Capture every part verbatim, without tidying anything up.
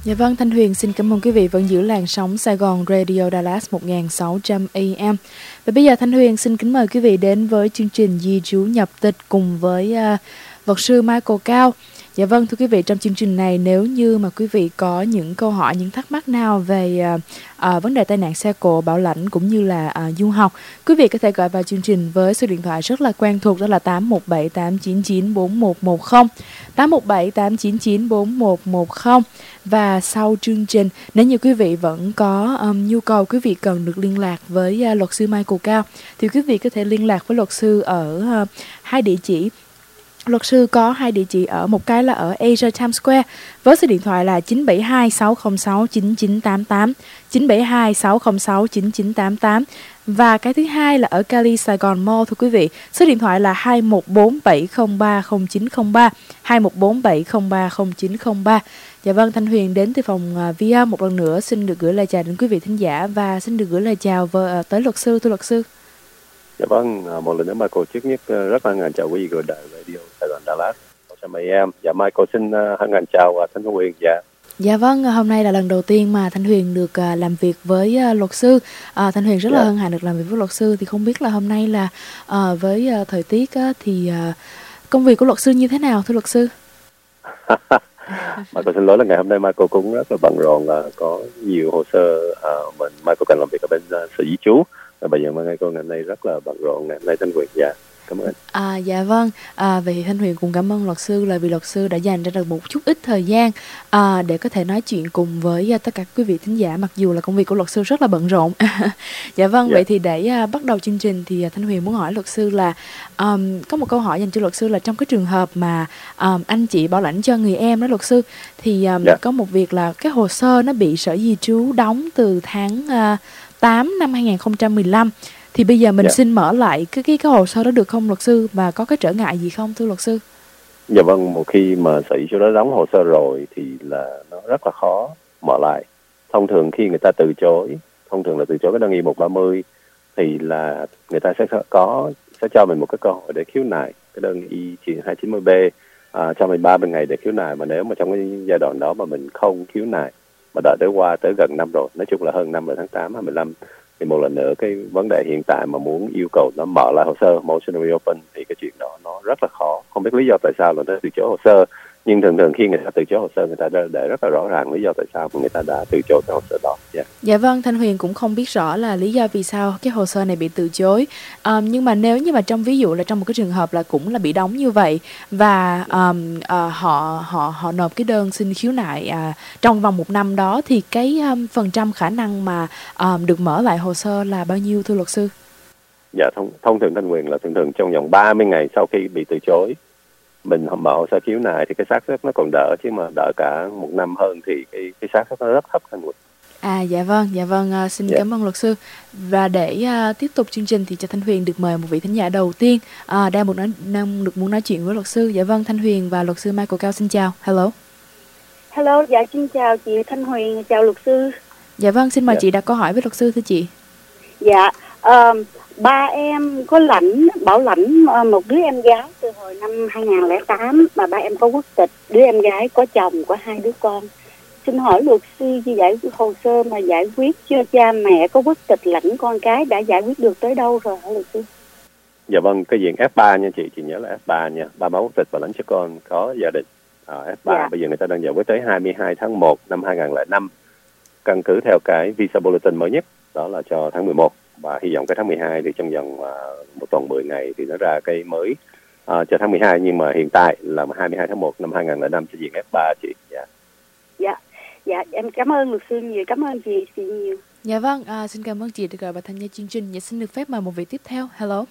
Dạ vâng, Thanh Huyền xin cảm ơn quý vị vẫn giữ làn sóng Sài Gòn Radio Dallas một nghìn sáu trăm A M. Và bây giờ Thanh Huyền xin kính mời quý vị đến với chương trình Di trú nhập tịch cùng với uh, luật sư Michael Cao. Dạ vâng, thưa quý vị, trong chương trình này nếu như mà quý vị có những câu hỏi, những thắc mắc nào về uh, uh, vấn đề tai nạn xe cộ, bảo lãnh cũng như là uh, du học, quý vị có thể gọi vào chương trình với số điện thoại rất là quen thuộc, đó là tám một bảy tám chín chín bốn một một không, tám một bảy tám chín chín bốn một một không. Và sau chương trình, nếu như quý vị vẫn có um, nhu cầu, quý vị cần được liên lạc với uh, luật sư Michael Cao, thì quý vị có thể liên lạc với luật sư ở uh, hai địa chỉ. Luật sư có hai địa chỉ, ở một cái là ở Asia Times Square với số điện thoại là chín bảy hai sáu không sáu chín chín tám tám, chín bảy hai sáu không sáu chín chín tám tám. Và cái thứ hai là ở Cali Sài Gòn Mall, thưa quý vị. Số điện thoại là hai một bốn bảy không ba không chín không ba, hai một bốn bảy không ba không chín không ba. Dạ vâng, Thanh Huyền đến từ phòng uh, vê một lần nữa xin được gửi lời chào đến quý vị thính giả và xin được gửi lời chào với, uh, tới luật sư, thưa luật sư. Dạ vâng, một lần nữa Michael trước nhất rất là hân hạnh chào quý vị của đài radio Sài Gòn Dallas một trăm A M. Dạ Michael xin hân hạnh chào Thanh Huyền. Dạ. Dạ vâng, hôm nay là lần đầu tiên mà Thanh Huyền được uh, làm việc với uh, luật sư. Uh, Thanh Huyền rất yeah. là hân hạnh được làm việc với luật sư. Thì không biết là hôm nay là uh, với uh, thời tiết uh, thì uh, công việc của luật sư như thế nào, thưa luật sư? Michael xin lỗi là ngày hôm nay Michael cũng rất là bận rộn, là có nhiều hồ sơ uh, mình Michael cần làm việc ở bên uh, sở di trú. Và bây giờ Michael ngày hôm nay rất là bận rộn. Ngày hôm nay Thanh Huyền, dạ, cảm ơn. À, dạ vâng, à, vậy thì Thanh Huyền cũng cảm ơn luật sư là vì luật sư đã dành ra được một chút ít thời gian à, để có thể nói chuyện cùng với uh, tất cả quý vị thính giả, mặc dù là công việc của luật sư rất là bận rộn. Dạ vâng, dạ. Vậy thì để uh, bắt đầu chương trình thì uh, Thanh Huyền muốn hỏi luật sư là um, có một câu hỏi dành cho luật sư là trong cái trường hợp mà um, anh chị bảo lãnh cho người em đó luật sư, thì um, dạ. có một việc là cái hồ sơ nó bị Sở Di trú đóng từ tháng uh, tám năm hai không một lăm. Thì bây giờ mình yeah. xin mở lại cái, cái cái hồ sơ đó được không luật sư, và có cái trở ngại gì không thưa luật sư? Dạ vâng, một khi mà Sở Di trú đã đóng hồ sơ rồi thì là nó rất là khó mở lại. Thông thường khi người ta từ chối, thông thường là từ chối cái đơn y một ba mươi thì là người ta sẽ có sẽ cho mình một cái cơ hội để khiếu nại cái đơn y hai chín mươi B, à, cho mình ba mươi ngày để khiếu nại. Mà nếu mà trong cái giai đoạn đó mà mình không khiếu nại mà đợi tới qua tới gần năm rồi, nói chung là hơn năm rồi, tháng tám hai mươi lăm, thì một lần nữa cái vấn đề hiện tại mà muốn yêu cầu nó mở lại hồ sơ motion reopen thì cái chuyện đó nó rất là khó. Không biết lý do tại sao là nó từ chối hồ sơ, nhưng thường thường khi người ta từ chối hồ sơ, người ta để rất là rõ ràng lý do tại sao mà người ta đã từ chối cái hồ sơ đó. Yeah. Dạ vâng, Thanh Huyền cũng không biết rõ là lý do vì sao cái hồ sơ này bị từ chối. Um, nhưng mà nếu như mà trong ví dụ là trong một cái trường hợp là cũng là bị đóng như vậy và um, uh, họ họ họ nộp cái đơn xin khiếu nại uh, trong vòng một năm đó, thì cái um, phần trăm khả năng mà um, được mở lại hồ sơ là bao nhiêu thưa luật sư? Dạ, thông, thông thường Thanh Huyền là thường thường trong vòng ba mươi ngày sau khi bị từ chối mình mở hồ sơ khiếu nại thì cái xác suất nó còn đỡ, chứ mà đợi cả một năm hơn thì cái cái xác suất nó rất thấp Thanh Huyền. À dạ vâng, dạ vâng, uh, xin yeah. cảm ơn luật sư. Và để uh, tiếp tục chương trình thì cho Thanh Huyền được mời một vị thính giả đầu tiên uh, đang, một nói, đang được muốn nói chuyện với luật sư. Dạ vâng, Thanh Huyền và luật sư Michael Cao xin chào. Hello. Hello, dạ xin chào chị Thanh Huyền, chào luật sư. Dạ vâng, xin mời yeah. chị đặt câu hỏi với luật sư thưa chị. Dạ, uh, ba em có lãnh bảo lãnh uh, một đứa em gái từ hồi năm hai không không tám, mà ba em có quốc tịch, đứa em gái có chồng, có hai đứa con. Xin hỏi luật sư như giải hồ sơ mà giải quyết cho cha mẹ có quốc tịch lãnh con cái đã giải quyết được tới đâu rồi hả luật sư? Dạ vâng, cái diện F ba nha chị, chị nhớ là F ba nha, ba má quốc tịch và lãnh cho con có gia đình. À, F ba dạ. Bây giờ người ta đang giải quyết tới hai mươi hai tháng một năm hai không không năm, căn cứ theo cái visa bulletin mới nhất, đó là cho tháng mười một, và hy vọng cái tháng mười hai thì trong vòng uh, một tuần mười ngày thì nó ra cái mới uh, cho tháng mười hai, nhưng mà hiện tại là hai mươi hai tháng một năm hai không không năm cho diện F ba chị. Dạ. Dạ. Dạ, em cảm ơn luật sư nhiều, cảm ơn chị, chị nhiều. Dạ vâng, à, xin cảm ơn chị được gọi vào tham gia chương trình. Dạ, xin được phép mời một vị tiếp theo. Hello.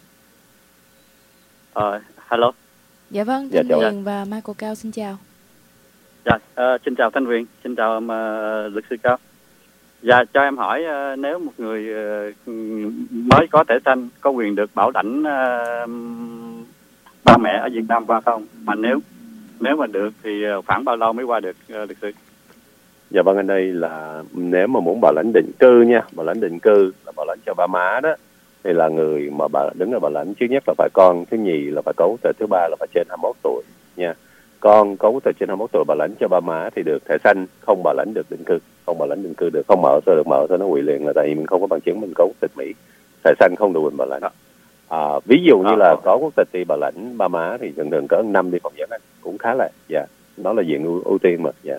Uh, hello. Dạ vâng, Thanh dạ, Huyền và Michael Cao xin chào. Dạ, uh, xin chào Thanh Huyền, xin chào um, uh, luật sư Cao. Dạ, cho em hỏi uh, nếu một người uh, mới có thẻ xanh có quyền được bảo lãnh uh, ba mẹ ở Việt Nam qua không? Mà nếu nếu mà được thì khoảng bao lâu mới qua được uh, luật sư? Dạ vâng, anh đây là nếu mà muốn bảo lãnh định cư nha, bảo lãnh định cư là bảo lãnh cho ba má đó, thì là người mà bà đứng ở bảo lãnh trước nhất là phải con, thứ nhì là phải có quốc tịch, thứ ba là phải trên hai mươi mốt tuổi nha. con có quốc tịch trên hai mươi mốt tuổi bảo lãnh cho ba má thì được thẻ xanh, không bảo lãnh được định cư, không bảo lãnh định cư được, không mở sơ được mở sơ nó hủy liền là tại vì mình không có bằng chứng mình có quốc tịch Mỹ, thẻ xanh không đủ quyền bảo lãnh. À, ví dụ như là có quốc tịch thì bảo lãnh ba má thì thường thường cỡ năm đi phỏng vấn anh cũng khá là, dạ, nó là diện ưu, ưu tiên mà, dạ.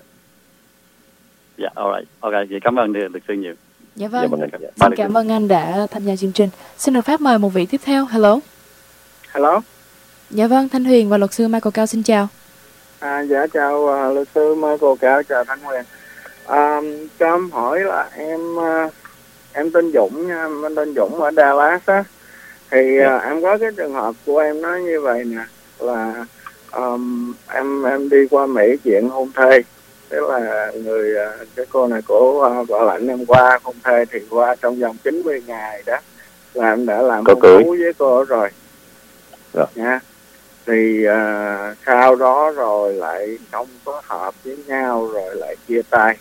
Dạ, alright, ok, vậy cảm ơn luật sư nhiều. Dạ vâng, Dạ, vâng anh, dạ. xin cảm ơn anh đã tham gia chương trình. Xin được phép mời một vị tiếp theo. Hello. Hello. Dạ vâng, Thanh Huyền và luật sư Michael Cao xin chào. À, dạ chào uh, luật sư Michael Cao, chào Thanh Huyền. À, cho em hỏi là em uh, em tên Dũng nha, em tên Dũng ở Dallas á. Thì uh, em có cái trường hợp của em nó như vậy nè, là um, em em đi qua Mỹ chuyện hôn thê. Tức là người uh, cái cô này cổ uh, bảo lãnh em qua hôn thê thì qua trong vòng chín mươi ngày đó là em đã làm hôn thú với cô rồi. Dạ. Nha. Thì uh, sau đó rồi lại không có hợp với nhau rồi lại chia tay.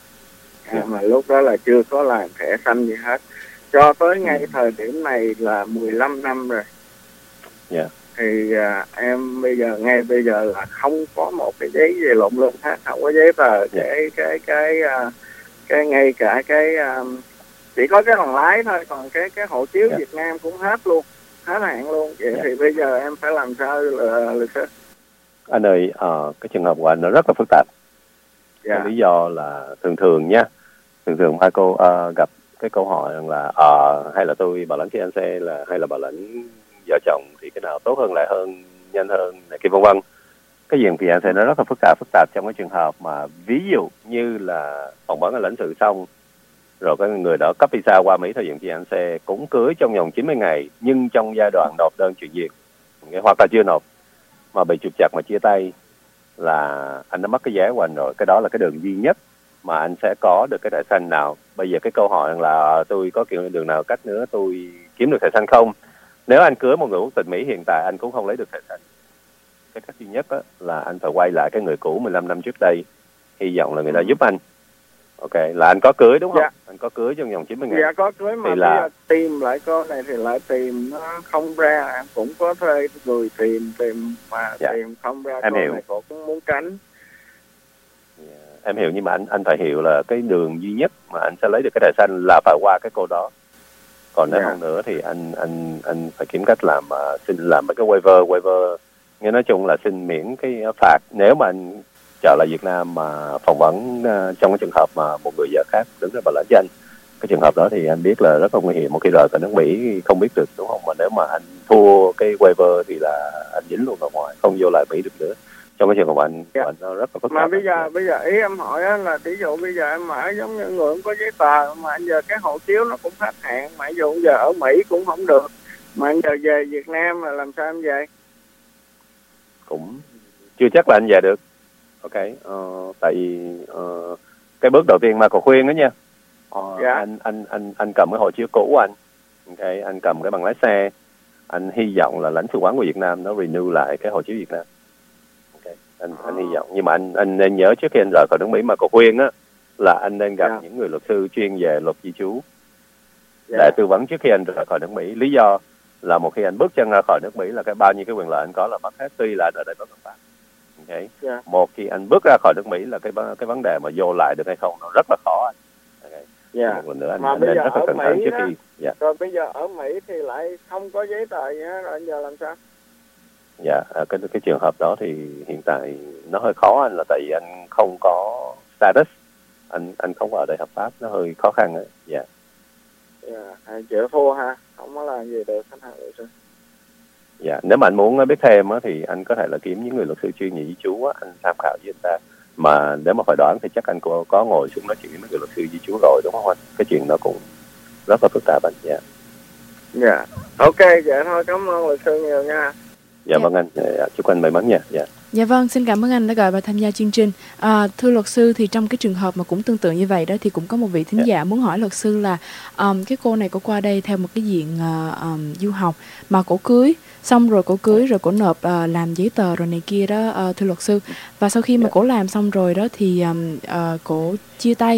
À, mà lúc đó là chưa có làm thẻ xanh gì hết. Cho tới ngay ừ. thời điểm này là mười lăm năm rồi. Yeah. Thì uh, em bây giờ ngay bây giờ là không có một cái giấy gì lộn lộn hết, không có giấy tờ, yeah. cái cái cái uh, cái ngay cả cái uh, chỉ có cái bằng lái thôi, còn cái cái hộ chiếu yeah. Việt Nam cũng hết luôn, hết hạn luôn. Vậy yeah. Thì bây giờ em phải làm sao là luật sư? Anh ơi, uh, cái trường hợp của anh nó rất là phức tạp. Yeah. Cái lý do là thường thường nha, thường thường Michael uh, gặp cái câu hỏi rằng là uh, hay là tôi bảo lãnh khi anh xe là hay là bảo lãnh vợ chồng thì cái nào tốt hơn, lại hơn, nhanh hơn này kia vân vân. Cái diện thì anh xe nó rất là phức tạp phức tạp trong cái trường hợp mà ví dụ như là phỏng vấn ở lãnh sự xong rồi cái người đó cấp visa qua Mỹ thời điểm thì anh xe cũng cưới trong vòng chín mươi ngày nhưng trong giai đoạn nộp đơn chuyển việc hoặc là chưa nộp mà bị trục trặc mà chia tay là anh đã mất cái vé của anh rồi. Cái đó là cái đường duy nhất mà anh sẽ có được cái thẻ xanh nào. Bây giờ cái câu hỏi là tôi có kiểu đường nào cách nữa tôi kiếm được thẻ xanh không? Nếu anh cưới một người quốc tịch Mỹ hiện tại anh cũng không lấy được thẻ xanh. Cái cách duy nhất là anh phải quay lại cái người cũ mười lăm năm trước đây, hy vọng là người ta giúp anh. Ok, là anh có cưới đúng không? Dạ. Anh có cưới trong vòng chín mươi ngày. Dạ có cưới mà bây là... giờ tìm lại con này thì lại tìm nó không ra, em cũng có thuê người tìm tìm mà dạ. tìm không ra. Em con hiểu. Này cô cũng muốn tránh. Yeah. Em hiểu, nhưng mà anh anh phải hiểu là cái đường duy nhất mà anh sẽ lấy được cái thẻ xanh là phải qua cái cô đó. Còn nếu yeah. không nữa thì anh anh anh phải kiếm cách làm uh, xin làm mấy cái waiver waiver nghe nói chung là xin miễn cái phạt nếu mà anh trở lại Việt Nam mà phỏng vấn uh, trong cái trường hợp mà một người vợ khác đứng ra bảo lãnh cho anh. Cái trường hợp đó thì anh biết là rất là nguy hiểm, một khi rời khỏi nước Mỹ không biết được đúng không, mà nếu mà anh thua cái waiver thì là anh dính luôn ra ngoài, không vô lại Mỹ được nữa. Trong cái trường hợp anh, yeah. anh nó rất là phức tạp. Mà bây giờ bây giờ ý em hỏi á, là ví dụ bây giờ em ở giống như người không có giấy tờ mà anh giờ cái hộ chiếu nó cũng hết hạn, mà ví dụ giờ ở Mỹ cũng không được, mà anh giờ về Việt Nam là làm sao em về? Cũng chưa chắc là anh về được. Ok, uh, tại vì uh, cái bước đầu tiên mà có khuyên đó nha, uh, yeah. anh anh anh anh cầm cái hộ chiếu cũ của anh, ok, anh cầm cái bằng lái xe, anh hy vọng là lãnh sự quán của Việt Nam nó renew lại cái hộ chiếu Việt Nam. Ok, anh oh. anh hy vọng, nhưng mà anh anh nên nhớ trước khi anh rời khỏi nước Mỹ mà có khuyên á là anh nên gặp yeah. những người luật sư chuyên về luật di trú yeah. để tư vấn trước khi anh rời khỏi nước Mỹ. Lý do là một khi anh bước chân ra khỏi nước Mỹ là cái bao nhiêu cái quyền lợi anh có là mất hết, tuy là ở đây có luật pháp. Okay. Yeah. Một khi anh bước ra khỏi nước Mỹ là cái cái vấn đề mà vô lại được hay không nó rất là khó anh. Okay. Yeah. Một lần nữa anh, mà anh bây nên giờ rất là cẩn thận trước đó, khi. Yeah. Rồi bây giờ ở Mỹ thì lại không có giấy tờ nhá, rồi anh giờ làm sao? Dạ, yeah. cái cái trường hợp đó thì hiện tại nó hơi khó anh, là tại vì anh không có status, anh anh không ở đây hợp pháp, nó hơi khó khăn đấy. Dạ. Yeah. Yeah. Anh chịu thua ha, không có làm gì được khách hàng được sao? Dạ, nếu mà anh muốn biết thêm á, thì anh có thể là kiếm những người luật sư chuyên về di trú á, anh tham khảo với anh ta. Mà nếu mà phải đoán thì chắc anh có, có ngồi xuống nói chuyện với mấy người luật sư di trú rồi đúng không anh? Cái chuyện đó cũng rất là phức tạp anh. Dạ. Dạ, ok, dạ thôi, cảm ơn luật sư nhiều nha. Dạ, dạ. Vâng anh, dạ, chúc anh may mắn nha. Dạ. Dạ vâng, xin cảm ơn anh đã gọi và tham gia chương trình. À, thưa luật sư, thì trong cái trường hợp mà cũng tương tự như vậy đó thì cũng có một vị thính yeah. giả muốn hỏi luật sư là um, cái cô này cô qua đây theo một cái diện uh, um, du học mà cổ cưới, xong rồi cổ cưới rồi cổ nộp uh, làm giấy tờ rồi này kia đó, uh, thưa luật sư. Và sau khi mà yeah. cổ làm xong rồi đó thì um, uh, cổ chia tay.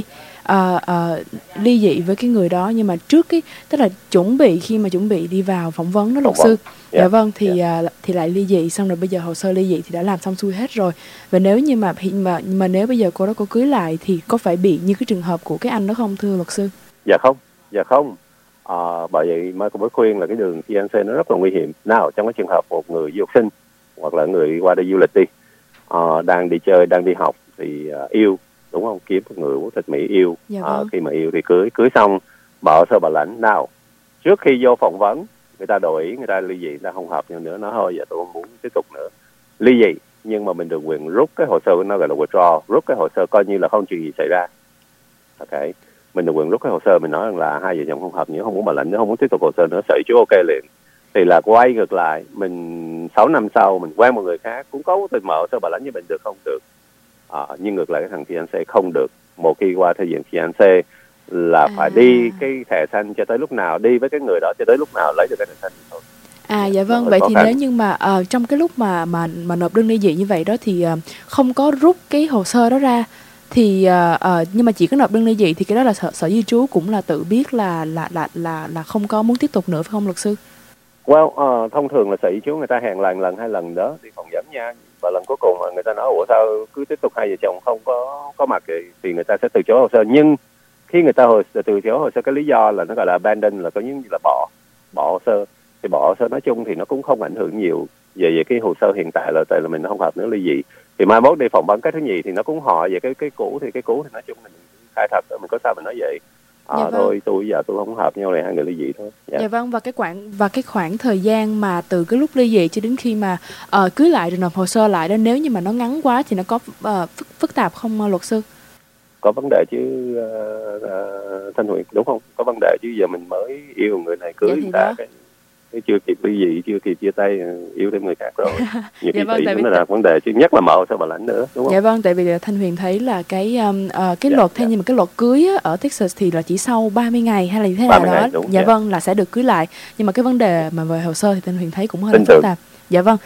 uh, uh, ly dị với cái người đó, nhưng mà trước cái tức là chuẩn bị khi mà chuẩn bị đi vào phỏng vấn đó luật sư. Yeah. Dạ vâng, thì yeah. uh, thì lại ly dị, xong rồi bây giờ hồ sơ ly dị thì đã làm xong xuôi hết rồi. Và nếu như mà mà mà nếu bây giờ cô đó cô cưới lại thì có phải bị như cái trường hợp của cái anh đó không thưa luật sư? Dạ không, dạ không. À, bởi vậy mà tôi mới khuyên là cái đường fiancé nó rất là nguy hiểm. Nào trong cái trường hợp một người du học sinh hoặc là người qua đây du lịch đi, à, đang đi chơi, đang đi học thì uh, yêu, đúng không? Kiếm một người quốc tịch Mỹ yêu. Dạ vâng. À, khi mà yêu thì cưới, cưới xong bỏ sơ bảo lãnh. Nào trước khi vô phỏng vấn người ta đồng ý, người ta ly dị, người ta không hợp nhau nữa, nó thôi giờ tôi không muốn tiếp tục nữa, ly dị, nhưng mà mình được quyền rút cái hồ sơ, nó gọi là withdraw, rút cái hồ sơ coi như là không chuyện gì xảy ra. Ok, mình được quyền rút cái hồ sơ, mình nói rằng là hai vợ chồng không hợp nữa, không muốn bảo lãnh nữa, không muốn tiếp tục hồ sơ nữa, sở chú ok liền. Thì là quay ngược lại, mình sáu năm sau mình quen một người khác cũng có tình mở hồ sơ bảo lãnh như mình được không? Được. À, nhưng ngược lại cái thằng fiancé không được. Một khi qua thời diện fiancé là à. phải đi cái thẻ xanh cho tới lúc nào, đi với cái người đó cho tới lúc nào lấy được cái thẻ xanh thôi. À dạ vâng, vậy thì khăn. Nếu như mà uh, trong cái lúc mà mà mà nộp đơn ly dị như vậy đó thì uh, không có rút cái hồ sơ đó ra thì uh, uh, nhưng mà chỉ có nộp đơn ly dị thì cái đó là sở, sở di trú cũng là tự biết là là là là là không có muốn tiếp tục nữa phải không luật sư? Well, uh, thông thường là sở di trú người ta hẹn lần lần hai lần đó đi phỏng vấn nha, và lần cuối cùng người ta nói ủa sao cứ tiếp tục hai vợ chồng không có có mặt thì, thì người ta sẽ từ chối hồ sơ. Nhưng khi người ta hồi, từ chối hồ sơ cái lý do là nó gọi là abandon, là có những là bỏ bỏ hồ sơ, thì bỏ hồ sơ nói chung thì nó cũng không ảnh hưởng nhiều về về cái hồ sơ hiện tại, là tại là mình không hợp nữa ly dị. Thì mai mốt đi phỏng vấn cái thứ nhì thì nó cũng hỏi về cái cái cũ, thì cái cũ thì nói chung mình khai thật, mình có sao mình nói vậy. À, dạ vâng. Thôi tôi giờ tôi không hợp nhau này, hai người ly dị thôi. Dạ. Dạ vâng, và cái khoảng và cái khoảng thời gian mà từ cái lúc ly dị cho đến khi mà uh, cưới lại rồi nộp hồ sơ lại đó, nếu như mà nó ngắn quá thì nó có uh, phức, phức tạp không uh, luật sư? Có vấn đề chứ uh, uh, Thanh Huyền, đúng không? Có vấn đề chứ, giờ mình mới yêu người này, cưới người ta cái, cái chưa kịp ly dị, chưa kịp chia tay, yêu thêm người khác rồi. Nhiều dạ khi vâng, nó là vấn đề chứ, nhất là mở sao bà lãnh nữa, đúng không? Dạ vâng, tại vì Thanh Huyền thấy là cái um, uh, cái dạ, luật theo dạ. như mà cái luật cưới á, ở Texas thì là chỉ sau ba mươi ngày hay là như thế nào đó. Ngày, đúng, dạ, dạ vâng, là sẽ được cưới lại. Nhưng mà cái vấn đề mà về hồ sơ thì Thanh Huyền thấy cũng hơi là phức tạp. Dạ vâng.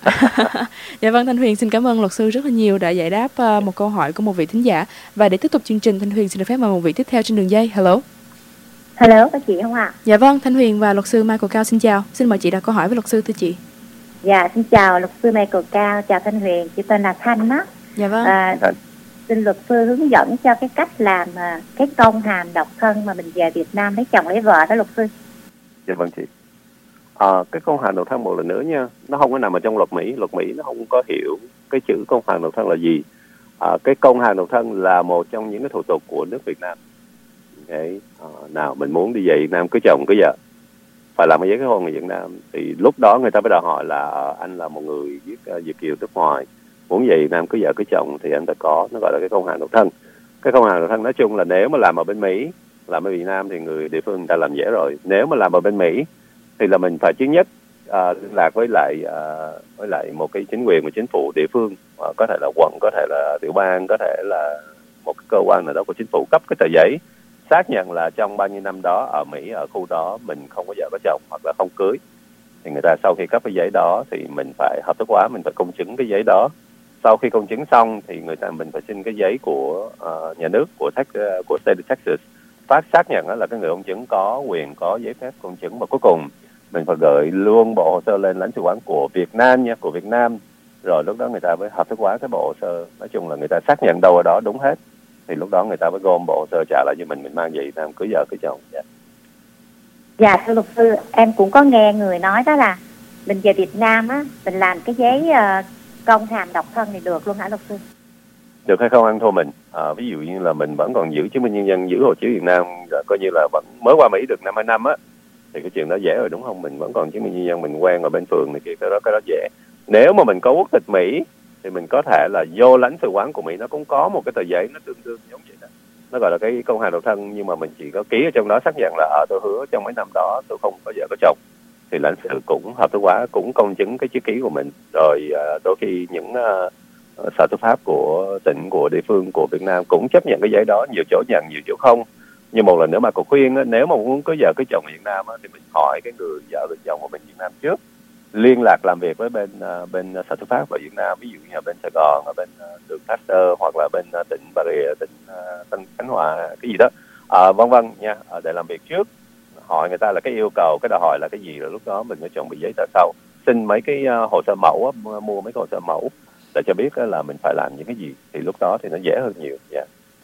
Dạ vâng, Thanh Huyền xin cảm ơn luật sư rất là nhiều đã giải đáp uh, một câu hỏi của một vị thính giả. Và để tiếp tục chương trình, Thanh Huyền xin được phép mời một vị tiếp theo trên đường dây. Hello. Hello, có chị không ạ? À? Dạ vâng, Thanh Huyền và luật sư Michael Cao xin chào. Xin mời chị đặt câu hỏi với luật sư thưa chị. Dạ, xin chào luật sư Michael Cao, chào Thanh Huyền, chị tên là Thanh á. Dạ vâng. À, xin luật sư hướng dẫn cho cái cách làm uh, cái công hàm độc thân mà mình về Việt Nam lấy chồng lấy vợ đó luật sư. Dạ vâng chị. À, cái công hàm độc thân một lần nữa nha, nó không có nằm ở trong luật Mỹ, luật Mỹ nó không có hiểu cái chữ công hàm độc thân là gì. À, cái công hàm độc thân là một trong những cái thủ tục của nước Việt Nam. Đấy, à, nào mình muốn đi về Việt Nam cưới chồng cưới vợ phải làm cái giấy kết hôn người Việt Nam, thì lúc đó người ta bắt đầu hỏi là anh là một người viết uh, Việt kiều nước ngoài, muốn về Việt Nam cưới vợ cưới chồng thì anh phải có, nó gọi là cái công hàm độc thân. Cái công hàm độc thân nói chung là nếu mà làm ở bên Mỹ, làm ở Việt Nam thì người địa phương người ta làm dễ rồi. Nếu mà làm ở bên Mỹ thì là mình phải thứ nhất uh, liên lạc với lại uh, với lại một cái chính quyền, một chính phủ địa phương, uh, có thể là quận, có thể là tiểu bang, có thể là một cái cơ quan nào đó của chính phủ cấp cái tờ giấy xác nhận là trong bao nhiêu năm đó ở Mỹ, ở khu đó mình không có vợ có chồng hoặc là không cưới. Thì người ta sau khi cấp cái giấy đó thì mình phải hợp thức hóa, mình phải công chứng cái giấy đó. Sau khi công chứng xong thì người ta mình phải xin cái giấy của uh, nhà nước, của Tex, uh, của State of Texas phát xác nhận là cái người công chứng có quyền có giấy phép công chứng. Và cuối cùng mình phải gửi luôn bộ hồ sơ lên lãnh sự quán của Việt Nam nha, của Việt Nam. Rồi lúc đó người ta mới hợp thức hóa cái bộ hồ sơ. Nói chung là người ta xác nhận đâu ở đó đúng hết. Thì lúc đó người ta mới gom bộ hồ sơ trả lại cho mình, mình mang về Việt Nam cưới vợ cưới chồng. Dạ. Dạ thưa luật sư, em cũng có nghe người nói đó là mình về Việt Nam á, mình làm cái giấy uh, công hàm độc thân này được luôn hả luật sư? Được hay không ăn thua mình. À, ví dụ như là mình vẫn còn giữ chứng minh nhân dân, giữ hộ chiếu Việt Nam, rồi coi như là vẫn mới qua Mỹ được năm hai năm á, thì cái chuyện đó dễ rồi đúng không? Mình vẫn còn chứng minh nhân dân, mình quen ở bên phường này kia, cái đó cái đó dễ. Nếu mà mình có quốc tịch Mỹ thì mình có thể là vô lãnh sự quán của Mỹ, nó cũng có một cái tờ giấy nó tương đương giống vậy đó, nó gọi là cái công hàm độc thân, nhưng mà mình chỉ có ký ở trong đó xác nhận là ở tôi hứa trong mấy năm đó tôi không có vợ có chồng, thì lãnh sự cũng hợp thức hóa, cũng công chứng cái chữ ký của mình. Rồi đôi khi những uh, sở tư pháp của tỉnh, của địa phương, của Việt Nam cũng chấp nhận cái giấy đó, nhiều chỗ nhận, nhiều chỗ không. Nhưng một lần nữa mà có khuyên á, nếu mà muốn có vợ có chồng ở Việt Nam á, thì mình hỏi cái người vợ người chồng của mình Việt Nam trước, liên lạc làm việc với bên uh, bên Sở Tư pháp ở Việt Nam, ví dụ như là bên Sài Gòn, ở bên uh, đường Pasteur, hoặc là bên uh, tỉnh Bà Rịa, tỉnh uh, Tân Khánh Hòa, cái gì đó, uh, vân vân nha, uh, để làm việc trước, hỏi người ta là cái yêu cầu, cái đòi hỏi là cái gì, rồi lúc đó mình mới chuẩn bị giấy tờ sau, xin mấy cái uh, hồ sơ mẫu, uh, mua mấy cái hồ sơ mẫu để cho biết uh, là mình phải làm những cái gì, thì lúc đó thì nó dễ hơn nhiều. Yeah.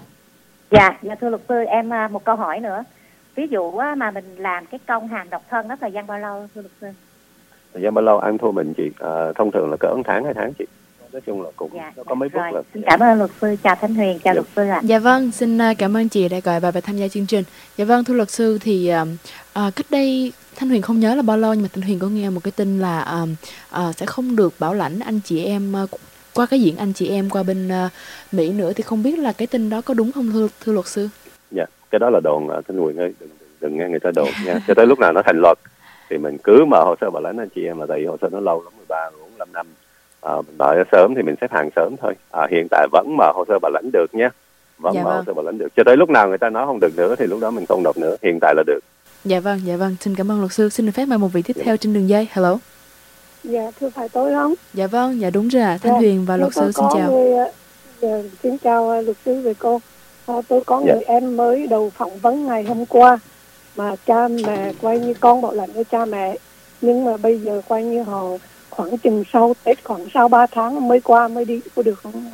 Dạ, dạ thưa luật sư, em uh, một câu hỏi nữa. Ví dụ uh, mà mình làm cái công hàm độc thân đó thời gian bao lâu thưa luật sư? Thời gian bao lâu ăn thua mình chị? À, thông thường là cỡ một tháng, hai tháng chị. Nói chung là cũng dạ, nó có mấy phút là. Xin cảm ơn luật sư, chào Thanh Huyền, chào dạ. luật sư ạ. Dạ vâng, xin cảm ơn chị đã gọi bà và tham gia chương trình. Dạ vâng, thưa luật sư, thì à, cách đây Thanh Huyền không nhớ là bao lâu, nhưng mà Thanh Huyền có nghe một cái tin là à, à, sẽ không được bảo lãnh anh chị em à, qua cái diện anh chị em qua bên à, Mỹ nữa, thì không biết là cái tin đó có đúng không thưa, thưa luật sư? Dạ, cái đó là đồn Thanh Huyền ơi, đừng, đừng, đừng nghe người ta đồn nha. Cho tới lúc nào nó thành luật thì mình cứ mở hồ sơ bảo lãnh anh chị em, là tại vì hồ sơ nó lâu lắm, mười ba, mười bốn, mười lăm năm. À, mình đợi sớm thì mình xếp hàng sớm thôi. À, hiện tại vẫn mở hồ sơ bảo lãnh được nhé, vẫn dạ mở vâng. hồ sơ bảo lãnh được. Cho tới lúc nào người ta nói không được nữa thì lúc đó mình không nộp nữa. Hiện tại là được. Dạ vâng, dạ vâng, xin cảm ơn luật sư. Xin được phép mời một vị tiếp theo trên đường dây. Hello. Dạ, thưa phải tôi không? Dạ vâng, dạ đúng rồi ạ. Thanh dạ. Huyền và luật sư xin chào. Người, dạ, xin chào luật sư về cô. À, tôi có dạ. người em mới đầu phỏng vấn ngày hôm qua, mà cha mẹ quay như con bảo lãnh với cha mẹ, nhưng mà bây giờ quay như họ khoảng chừng sau Tết, khoảng sau ba tháng mới qua mới đi, có được không?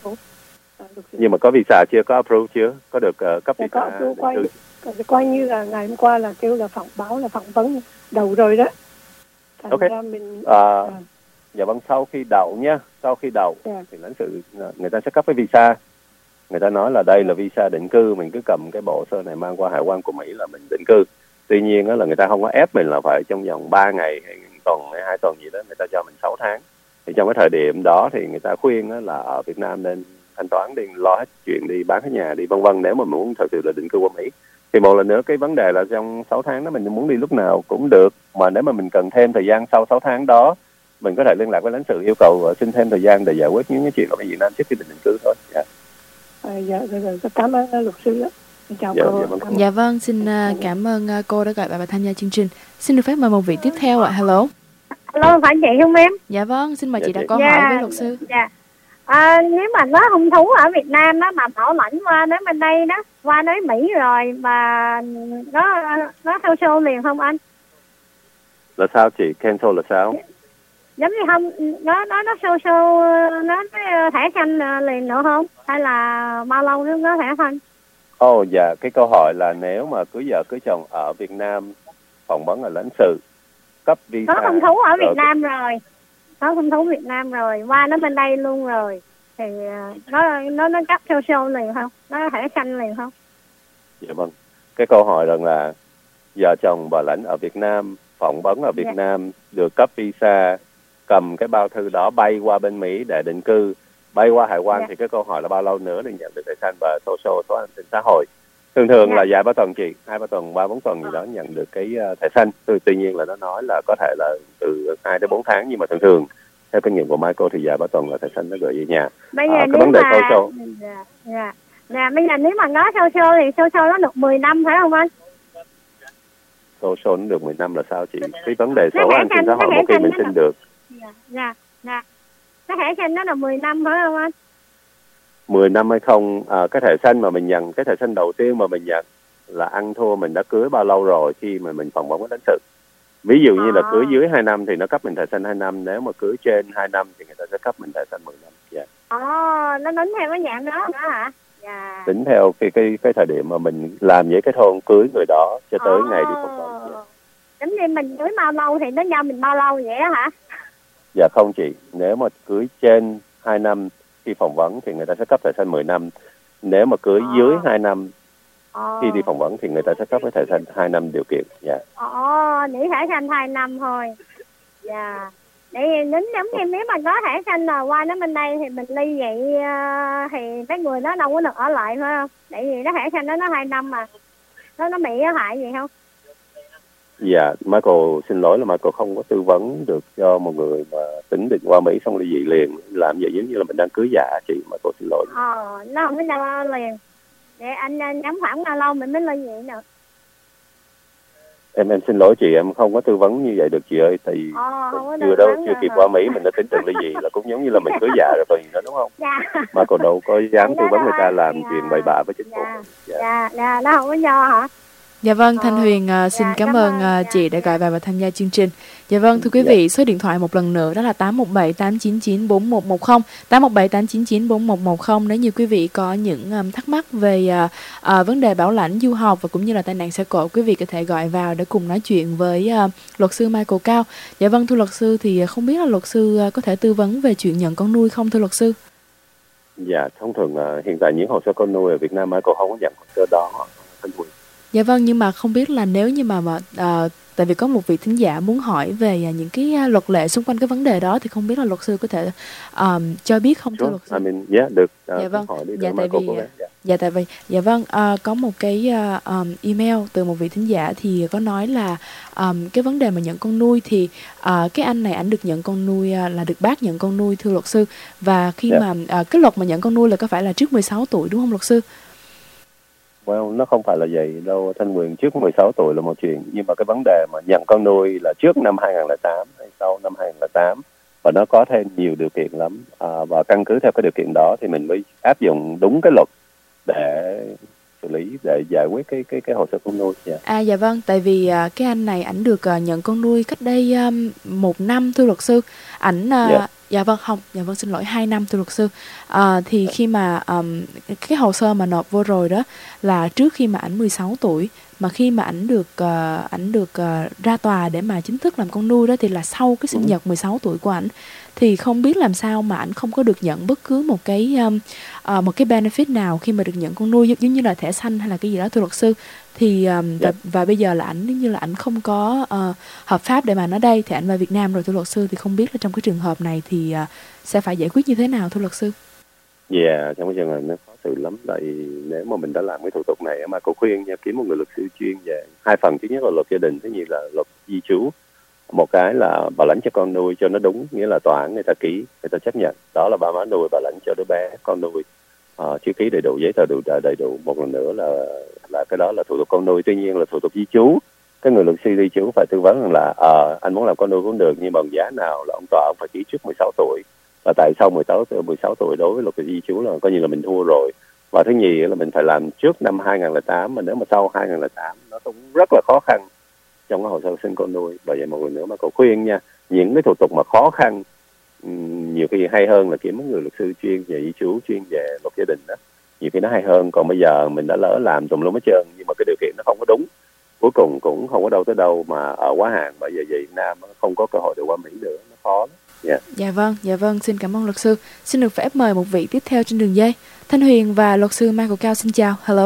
À, nhưng mà có visa chưa, có approve chưa, có được uh, cấp dạ, visa? có approve, quay, quay như là ngày hôm qua là kêu là phỏng báo là phỏng vấn đầu rồi đó. Thành ok. ra mình, à, à. Dạ vâng, sau khi đậu nha, sau khi đậu yeah. thì lãnh sự người ta sẽ cấp cái visa. Người ta nói là đây là visa định cư, mình cứ cầm cái bộ sơ này mang qua hải quan của Mỹ là mình định cư. Tuy nhiên đó là người ta không có ép mình là phải trong vòng ba ngày hay tuần hay hai tuần gì đó, người ta cho mình sáu tháng. Thì trong cái thời điểm đó thì người ta khuyên đó là ở Việt Nam nên thanh toán đi, lo hết chuyện đi bán cái nhà đi vân vân, nếu mà mình muốn thật sự là định cư qua Mỹ. Thì một lần nữa cái vấn đề là trong sáu tháng đó mình muốn đi lúc nào cũng được, mà nếu mà mình cần thêm thời gian sau sáu tháng đó, mình có thể liên lạc với lãnh sự yêu cầu xin thêm thời gian để giải quyết những cái chuyện ở Việt Nam trước khi mình định cư thôi. Dạ. À, dạ, rồi, rồi, cảm ơn luật sư đó. Chào dạ, cô. dạ, vâng, dạ vâng, xin uh, cảm ơn uh, cô đã gọi bà và tham gia chương trình. Xin được phép mời một vị tiếp theo ạ. Hello. Hello, phải chị không em? Dạ vâng, xin mời dạ, chị đặt chị. câu dạ, hỏi với luật sư. Dạ. À, nếu mà nó hung thú ở Việt Nam đó mà bảo lãnh qua đến bên đây đó, qua đến Mỹ rồi mà nó nó theo show liền không anh? Là sao chị? Cancel là sao? Giống như không, nó nó nó show show nó, nó thẻ xanh liền nữa không? Hay là bao lâu nó có thẻ xanh? Ồ oh, dạ, cái câu hỏi là nếu mà cưới vợ cưới chồng ở Việt Nam, phỏng vấn ở lãnh sự, cấp visa. Có hung thú ở Việt Nam rồi, có hung thú Việt Nam rồi, qua nó bên đây luôn rồi, thì nó nó nó cấp show show liền không? Nó thẻ xanh liền không? Dạ vâng. Cái câu hỏi rằng là vợ chồng bảo lãnh ở Việt Nam, phỏng vấn ở Việt yeah. Nam, được cấp visa, cầm cái bao thư đó bay qua bên Mỹ để định cư, bay qua hải quan yeah. thì cái câu hỏi là bao lâu nữa để nhận được thẻ xanh và social, số an sinh xã hội. Thường thường yeah. là vài ba tuần chị, hai ba tuần, ba bốn tuần gì đó nhận được cái thẻ xanh. Tuy nhiên là nó nói là có thể là từ hai đến bốn tháng, nhưng mà thường thường theo kinh nghiệm của Michael thì vài ba tuần là thẻ xanh nó gửi về nhà. Bây giờ à, nếu cái vấn đề mà social. Dạ, dạ. Dạ, bây giờ nếu mà nó social thì social nó được mười năm phải không anh? Social nó được mười năm là sao chị? Cái vấn đề số an sinh xã hội một khi mình xin được. Dạ, dạ, dạ. Cái thẻ xanh nó là mười năm phải không anh? mười năm hay không, à, cái thẻ xanh mà mình nhận, cái thẻ xanh đầu tiên mà mình nhận là ăn thua mình đã cưới bao lâu rồi khi mà mình phỏng vấn với lãnh sự. Ví dụ như à. là cưới dưới hai năm thì nó cấp mình thẻ xanh hai năm, nếu mà cưới trên hai năm thì người ta sẽ cấp mình thẻ xanh mười năm. Dạ. Ồ, nó tính theo cái dạng đó nữa hả? Dạ. Tính theo cái cái cái thời điểm mà mình làm với cái thôn cưới người đó cho tới oh. ngày đi phỏng vấn. Dạ. Tính như mình cưới bao lâu thì nó giao mình bao lâu vậy hả? Dạ không chị, nếu mà cưới trên hai năm khi phỏng vấn thì người ta sẽ cấp thẻ xanh mười năm. Nếu mà cưới oh. dưới hai năm oh. khi đi phỏng vấn thì người ta sẽ cấp cái thẻ xanh hai năm điều kiện. Dạ. Ồ, oh, để thẻ xanh hai năm thôi. Dạ. Để đến giống như nếu mà có thẻ xanh là qua đến bên đây thì mình ly vậy uh, thì cái người đó đâu có được ở lại phải không? Tại vì cái thẻ xanh đó nó hai năm mà nó nó bị hại gì không? Dạ, Michael xin lỗi là Michael không có tư vấn được cho một người mà tính định qua Mỹ xong ly dị liền, làm vậy giống như là mình đang cưới giả chị. Michael xin lỗi. Ờ, nó không có đâu liền. Để anh nhắm khoảng bao lâu mình mới ly dị được? em em xin lỗi chị, em không có tư vấn như vậy được chị ơi, tại vì Ờ, không có chưa tư đâu vấn chưa hả? kịp qua Mỹ mình đã tính từng ly gì, là cũng giống như là mình cưới vợ rồi còn gì nữa, đúng không? Dạ. Mà còn đâu có dám Vậy tư đó vấn đâu người ta anh. làm Dạ. chuyện bậy bạ với chính phủ. Dạ. Dạ. Dạ, dạ, nó không có nho hả? Dạ vâng, Thanh Ờ, Huyền à, xin dạ, cảm cảm ơn ơn. à, Dạ, chị đã dạ. gọi vào và tham gia chương trình. Dạ vâng, thưa quý Dạ. vị, số điện thoại một lần nữa đó là tám một bảy tám chín chín bốn một một không, tám một bảy tám chín chín bốn một một không. Nếu như quý vị có những um, thắc mắc về à, à, vấn đề bảo lãnh du học và cũng như là tai nạn xe cộ, quý vị có thể gọi vào để cùng nói chuyện với à, luật sư Michael Cao. Dạ vâng, thưa luật sư, thì không biết là luật sư à, có thể tư vấn về chuyện nhận con nuôi không thưa luật sư? Dạ, thông thường uh, hiện tại những hồ sơ con nuôi ở Việt Nam Michael không có nhận hồ sơ đó. Thanh Huyền. Dạ vâng, nhưng mà không biết là nếu như mà, mà à, tại vì có một vị thính giả muốn hỏi về à, những cái à, luật lệ xung quanh cái vấn đề đó, thì không biết là luật sư có thể um, cho biết không thưa Sure. luật sư? I mean, yeah, được. Uh, Dạ vâng. hỏi đi Dạ để tại Michael vì cố gắng. Dạ. dạ tại vì dạ vâng, à, có một cái à, um, email từ một vị thính giả thì có nói là um, cái vấn đề mà nhận con nuôi thì à, cái anh này ảnh được nhận con nuôi à, là được bác nhận con nuôi thưa luật sư, và khi Dạ. mà à, cái luật mà nhận con nuôi là có phải là trước mười sáu tuổi đúng không luật sư? Well, nó không phải là vậy đâu Thanh Huyền, trước mười sáu tuổi là một chuyện, nhưng mà cái vấn đề mà nhận con nuôi là trước năm hai không không tám hay sau năm hai không không tám, và nó có thêm nhiều điều kiện lắm, à, và căn cứ theo cái điều kiện đó thì mình mới áp dụng đúng cái luật để xử lý, để giải quyết cái cái cái hồ sơ con nuôi. Yeah. À dạ vâng, tại vì à, cái anh này ảnh được à, nhận con nuôi cách đây um, một năm thưa luật sư. Ảnh à, Dạ. dạ vâng không, dạ vâng xin lỗi hai năm thưa luật sư. À, thì khi mà um, cái hồ sơ mà nộp vô rồi đó là trước khi mà ảnh mười sáu tuổi, mà khi mà ảnh được uh, ảnh được uh, ra tòa để mà chính thức làm con nuôi đó thì là sau cái sinh Ừ. nhật mười sáu tuổi của ảnh. Thì không biết làm sao mà ảnh không có được nhận bất cứ một cái um, uh, một cái benefit nào khi mà được nhận con nuôi, giống như là thẻ xanh hay là cái gì đó thưa luật sư. Thì um, và, Dạ. và bây giờ là ảnh giống như là ảnh không có uh, hợp pháp để mà nói đây, thì ảnh vào Việt Nam rồi thưa luật sư, thì không biết là trong cái trường hợp này thì uh, sẽ phải giải quyết như thế nào thưa luật sư? Dạ, trong cái trường hợp nó khó xử lắm, tại vì nếu mà mình đã làm cái thủ tục này mà cô khuyên nha, kiếm một người luật sư chuyên về hai phần. Thứ nhất là luật gia đình, thứ nhì là luật di trú. Một cái là bảo lãnh cho con nuôi cho nó đúng, nghĩa là tòa án người ta ký, người ta chấp nhận đó là ba má nuôi bảo lãnh cho đứa bé con nuôi, uh, chữ ký đầy đủ, giấy tờ đủ đầy đủ. Một lần nữa là là cái đó là thủ tục con nuôi. Tuy nhiên là thủ tục di trú, cái người luật sư di trú phải tư vấn rằng là ờ anh muốn làm con nuôi cũng được, nhưng bằng giá nào là ông tòa ông phải ký trước mười sáu tuổi, và tại sau mười sáu tuổi mười sáu tuổi đối với luật di trú là coi như là mình thua rồi. Và thứ nhì là mình phải làm trước năm hai không không tám, mà nếu mà sau hai không không tám nó cũng rất là khó khăn trong cái hồ sơ sinh con nuôi. Bởi vậy một lần nữa mà cậu khuyên nha, những cái thủ tục mà khó khăn um, nhiều khi hay hơn là kiếm một người luật sư chuyên về di trú, chuyên về luật gia đình đó, nhiều khi nó hay hơn. Còn bây giờ mình đã lỡ làm tùm lum hết trơn, nhưng mà cái điều kiện nó không có đúng, cuối cùng cũng không có đâu tới đâu mà ở quá hạn. Bởi vậy Việt Nam không có cơ hội để qua Mỹ nữa, nó khó lắm. Yeah. Dạ vâng, dạ vâng, xin cảm ơn luật sư. Xin được phép mời một vị tiếp theo trên đường dây. Thanh Huyền và luật sư Michael Cao xin chào. Hello.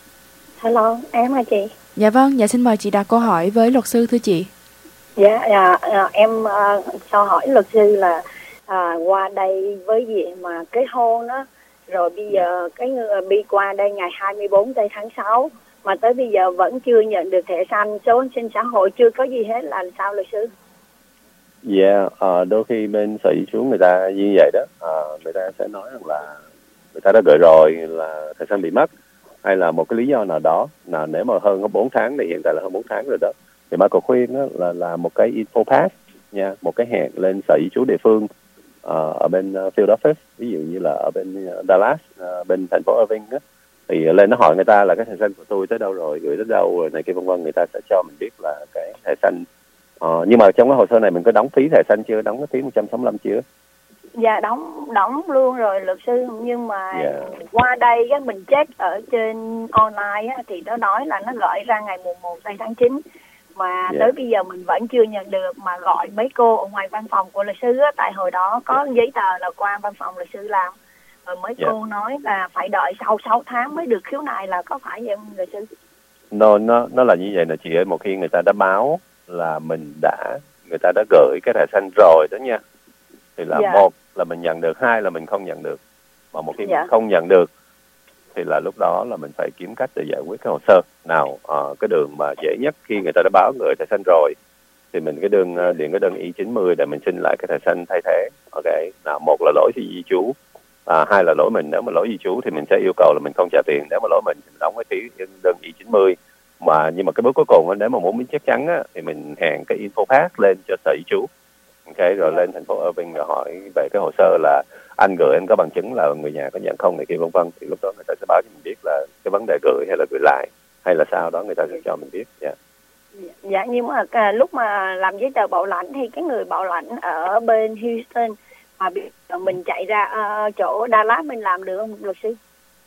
Hello, em hả chị? Dạ vâng, dạ xin mời chị đặt câu hỏi với luật sư thưa chị. Dạ, dạ à, em à, cho hỏi luật sư là à, qua đây với diện mà kết hôn đó, rồi bây giờ cái người đi qua đây ngày hai mươi bốn tây tháng sáu mà tới bây giờ vẫn chưa nhận được thẻ xanh, số sinh xã hội chưa có gì hết, là sao luật sư? Dạ, yeah, uh, đôi khi bên sở di trú người ta như vậy đó, uh, người ta sẽ nói rằng là người ta đã gửi rồi là thẻ xanh bị mất, hay là một cái lý do nào đó, là nếu mà hơn có bốn tháng thì hiện tại là hơn bốn tháng rồi đó, thì mà có khuyên đó là là một cái info pass nha, một cái hẹn lên sở di trú địa phương uh, ở bên uh, field office, ví dụ như là ở bên uh, Dallas, uh, bên thành phố Irving đó, thì lên nó hỏi người ta là cái thẻ xanh của tôi tới đâu rồi, gửi tới đâu rồi này kia vân vân, người ta sẽ cho mình biết là cái thẻ xanh. Ờ, nhưng mà trong cái hồ sơ này mình có đóng phí thẻ xanh chưa, đóng cái phí một trăm sáu mươi lăm chưa? Dạ đóng đóng luôn rồi luật sư, nhưng mà Yeah. qua đây á, mình check ở trên online á, thì nó nói là nó gửi ra ngày mùng một tây tháng chín, mà Yeah. tới bây giờ mình vẫn chưa nhận được, mà gọi mấy cô ở ngoài văn phòng của luật sư á, tại hồi đó có giấy tờ là qua văn phòng luật sư làm, rồi mấy Yeah. cô nói là phải đợi sau sáu tháng mới được khiếu nại, là có phải vậy không luật sư? Nó nó nó là như vậy nè chị ơi, một khi người ta đã báo là mình đã người ta đã gửi cái thẻ xanh rồi đó nha, thì là Dạ. một là mình nhận được, hai là mình không nhận được. Mà một khi Dạ. mình không nhận được thì là lúc đó là mình phải kiếm cách để giải quyết cái hồ sơ nào. Ờ, cái đường mà dễ nhất khi người ta đã báo gửi thẻ xanh rồi thì mình cái đường uh, điện cái đơn i chín mươi để mình xin lại cái thẻ xanh thay thế. Ok, nào một là lỗi di trú, à, hai là lỗi mình. Nếu mà lỗi di trú thì mình sẽ yêu cầu là mình không trả tiền, nếu mà lỗi mình thì mình đóng cái phí đơn i chín mươi. Mà nhưng mà cái bước cuối cùng nếu mà muốn biết chắc chắn á, thì mình hẹn cái info pass lên cho sở di trú, ok, rồi lên thành phố Irving rồi hỏi về cái hồ sơ là anh gửi anh có bằng chứng là người nhà có nhận không này kia vân vân, thì lúc đó người ta sẽ báo cho mình biết là cái vấn đề gửi hay là gửi lại hay là sao đó, người ta sẽ cho mình biết. Yeah. Dạ, nhưng mà à, lúc mà làm giấy tờ bảo lãnh thì cái người bảo lãnh ở bên Houston mà bị mình chạy ra uh, chỗ Dallas mình làm được không luật sư?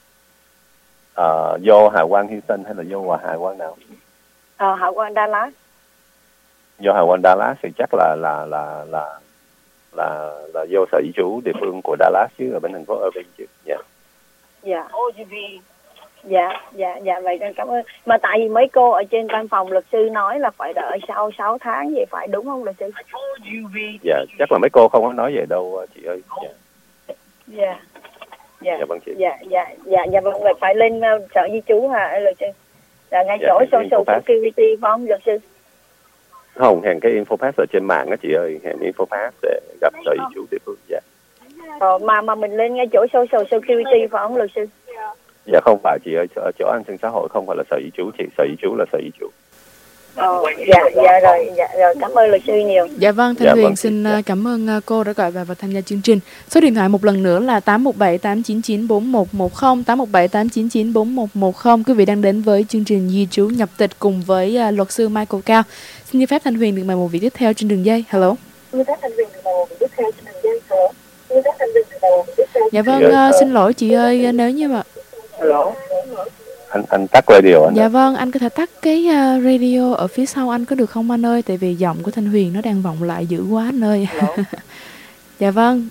Uh, vô hải quan Houston hay là vô hải quan nào? Ờ, hải quan Dallas. Vô hải quan Dallas thì chắc là là là là là là vô sở di trú địa phương của Dallas chứ, ở bên thành phố Irving chứ. Dạ. Dạ. Dạ, dạ, dạ, vậy nên cảm ơn. Mà tại vì mấy cô ở trên văn phòng luật sư nói là phải đợi sau sáu tháng, vậy phải đúng không luật sư? Dạ, chắc là mấy cô không có nói vậy đâu chị ơi. Dạ. Dạ. Dạ, dạ, vâng, chị. dạ, dạ, dạ, dạ, vâng, phải lên uh, sở di trú hả luật sư? Là ngay dạ, chỗ Social Security phải không luật sư? Không, hẹn cái info pass ở trên mạng á chị ơi, hẹn info pass để gặp sở di trú địa phương. Dạ. Ờ, mà mà mình lên ngay chỗ Social Security phải không luật sư? Dạ không phải chị ơi, ở chỗ an sinh xã hội không phải là sở di trú chị, sở di trú là sở di trú. Ờ, dạ, dạ rồi, dạ rồi, cảm ơn luật sư nhiều. Dạ vâng, Thanh dạ, Huyền vâng, xin dạ. cảm ơn cô đã gọi vào và tham gia chương trình. Số điện thoại một lần nữa là tám một bảy tám chín chín bốn một một không, tám một bảy tám chín chín bốn một một không. Quý vị đang đến với chương trình Di trú nhập tịch cùng với uh, luật sư Michael Cao. Xin cho phép Thanh Huyền được mời một vị tiếp theo trên đường dây. Hello. Xin phép Thanh Huyền được mời một vị tiếp theo trên đường dây. Hello. Xin phép Thanh Huyền được mời một vị tiếp theo. Dạ vâng, uh, xin lỗi chị ơi, nếu như mà Hello. Anh anh tắt radio anh. Dạ vâng, anh có thể tắt cái uh, radio ở phía sau anh có được không anh ơi? Tại vì giọng của Thanh Huyền nó đang vọng lại dữ quá anh ơi. Dạ vâng.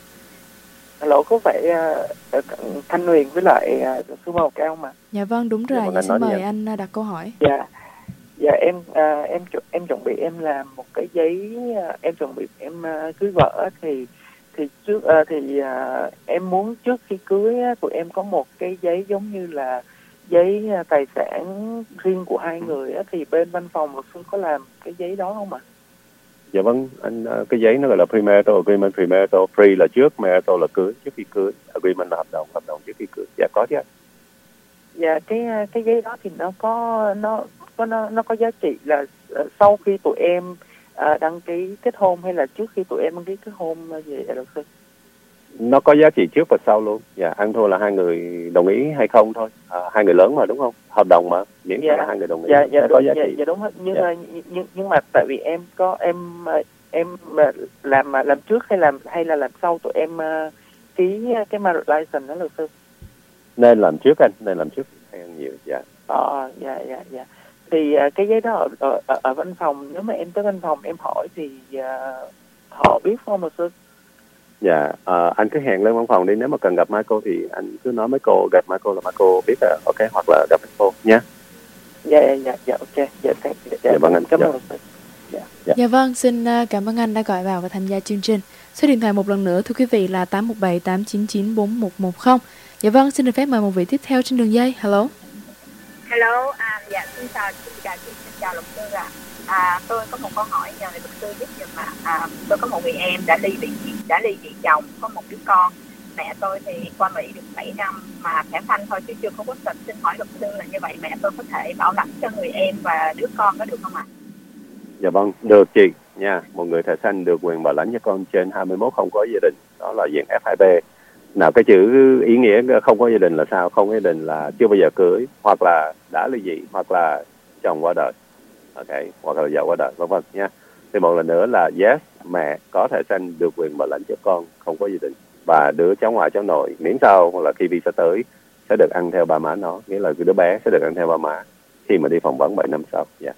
Hello, có phải uh, Thanh Huyền với lại uh, sư Màu Cao mà? Dạ vâng, đúng rồi. Dạ, Dạ, xin mời anh đặt câu hỏi. Dạ. Dạ em uh, em em chuẩn bị em làm một cái giấy uh, em chuẩn bị em uh, cưới vợ thì thì trước uh, thì uh, em muốn trước khi cưới uh, tụi em có một cái giấy giống như là giấy uh, tài sản riêng của hai người uh, thì bên văn phòng luật sư có làm cái giấy đó không ạ? Dạ vâng, anh cái giấy nó gọi là premarital agreement, premarital pre là trước, marital là cưới, trước khi cưới, agreement là hợp đồng, hợp đồng trước khi cưới. Dạ có chứ. Dạ cái cái giấy đó thì nó có nó có nó nó có giá trị là uh, sau khi tụi em uh, đăng ký kết hôn hay là trước khi tụi em đăng ký kết hôn về luật sư? Nó có giá trị trước và sau luôn. Dạ, ăn thua là hai người đồng ý hay không thôi. À, hai người lớn mà đúng không? Hợp đồng mà, miễn dạ, là hai người đồng ý. Dạ, dạ, nó đúng, có giá dạ, trị. dạ đúng hết. Nhưng, dạ. nhưng nhưng mà tại vì em có em em làm làm trước hay làm hay là làm sau tụi em uh, ký cái marriage license đó luật sư? Nên làm trước anh, nên làm trước hay ăn nhiều. Dạ. Ờ, dạ, dạ, dạ. Thì uh, cái giấy đó ở, ở, ở, ở văn phòng, nếu mà em tới văn phòng em hỏi thì uh, họ biết không luật sư? Dạ, uh, anh cứ hẹn lên văn phòng đi. Nếu mà cần gặp Michael thì anh cứ nói với cô gặp Michael là Michael biết là ok, hoặc là gặp cô nha. Dạ, dạ, dạ, dạ, ok. Dạ, dạ, dạ, dạ vâng anh. Cảm dạ. ơn luật sư. Dạ. Dạ. Dạ vâng, xin cảm ơn anh đã gọi vào và tham gia chương trình. Số điện thoại một lần nữa thưa quý vị là tám một bảy tám chín chín bốn một một không. Dạ vâng, xin được phép mời một vị tiếp theo trên đường dây. Hello. Hello, à, dạ xin chào, xin chào, xin chào luật sư ạ. À. à, tôi có một câu hỏi nhờ luật sư giúp giùm ạ. À, tôi có một người em đã ly bị đã ly dị chồng, có một đứa con. Mẹ tôi thì qua Mỹ được bảy năm mà thẻ xanh thôi chứ chưa có quốc tịch. Xin hỏi luật sư là như vậy mẹ tôi có thể bảo lãnh cho người em và đứa con có được không ạ? À? Dạ vâng, được chị nha. Một người thẻ xanh được quyền bảo lãnh cho con trên hai mươi mốt không có gia đình, đó là diện F hai B. Nào cái chữ ý nghĩa không có gia đình là sao? Không có gia đình là chưa bao giờ cưới, hoặc là đã ly dị, hoặc là chồng qua đời, ok, hoặc là vợ qua đời, vân vân nha. Thì một lần nữa là yes, mẹ có thẻ xanh được quyền bảo lãnh cho con không có gia đình và đứa cháu ngoại cháu nội, miễn sao hoặc là khi visa tới sẽ được ăn theo ba má nó, nghĩa là đứa bé sẽ được ăn theo ba má khi mà đi phỏng vấn bảy năm sau. Dạ. Yeah.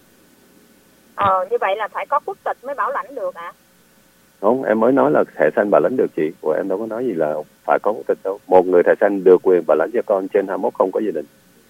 Ờ, như vậy là phải có quốc tịch mới bảo lãnh được ạ? À? Không, em mới nói là thẻ xanh bảo lãnh được chị, của em đâu có nói gì là phải có quốc tịch đâu. Một người thẻ xanh được quyền bảo lãnh cho con trên hai mươi mốt không có gia đình.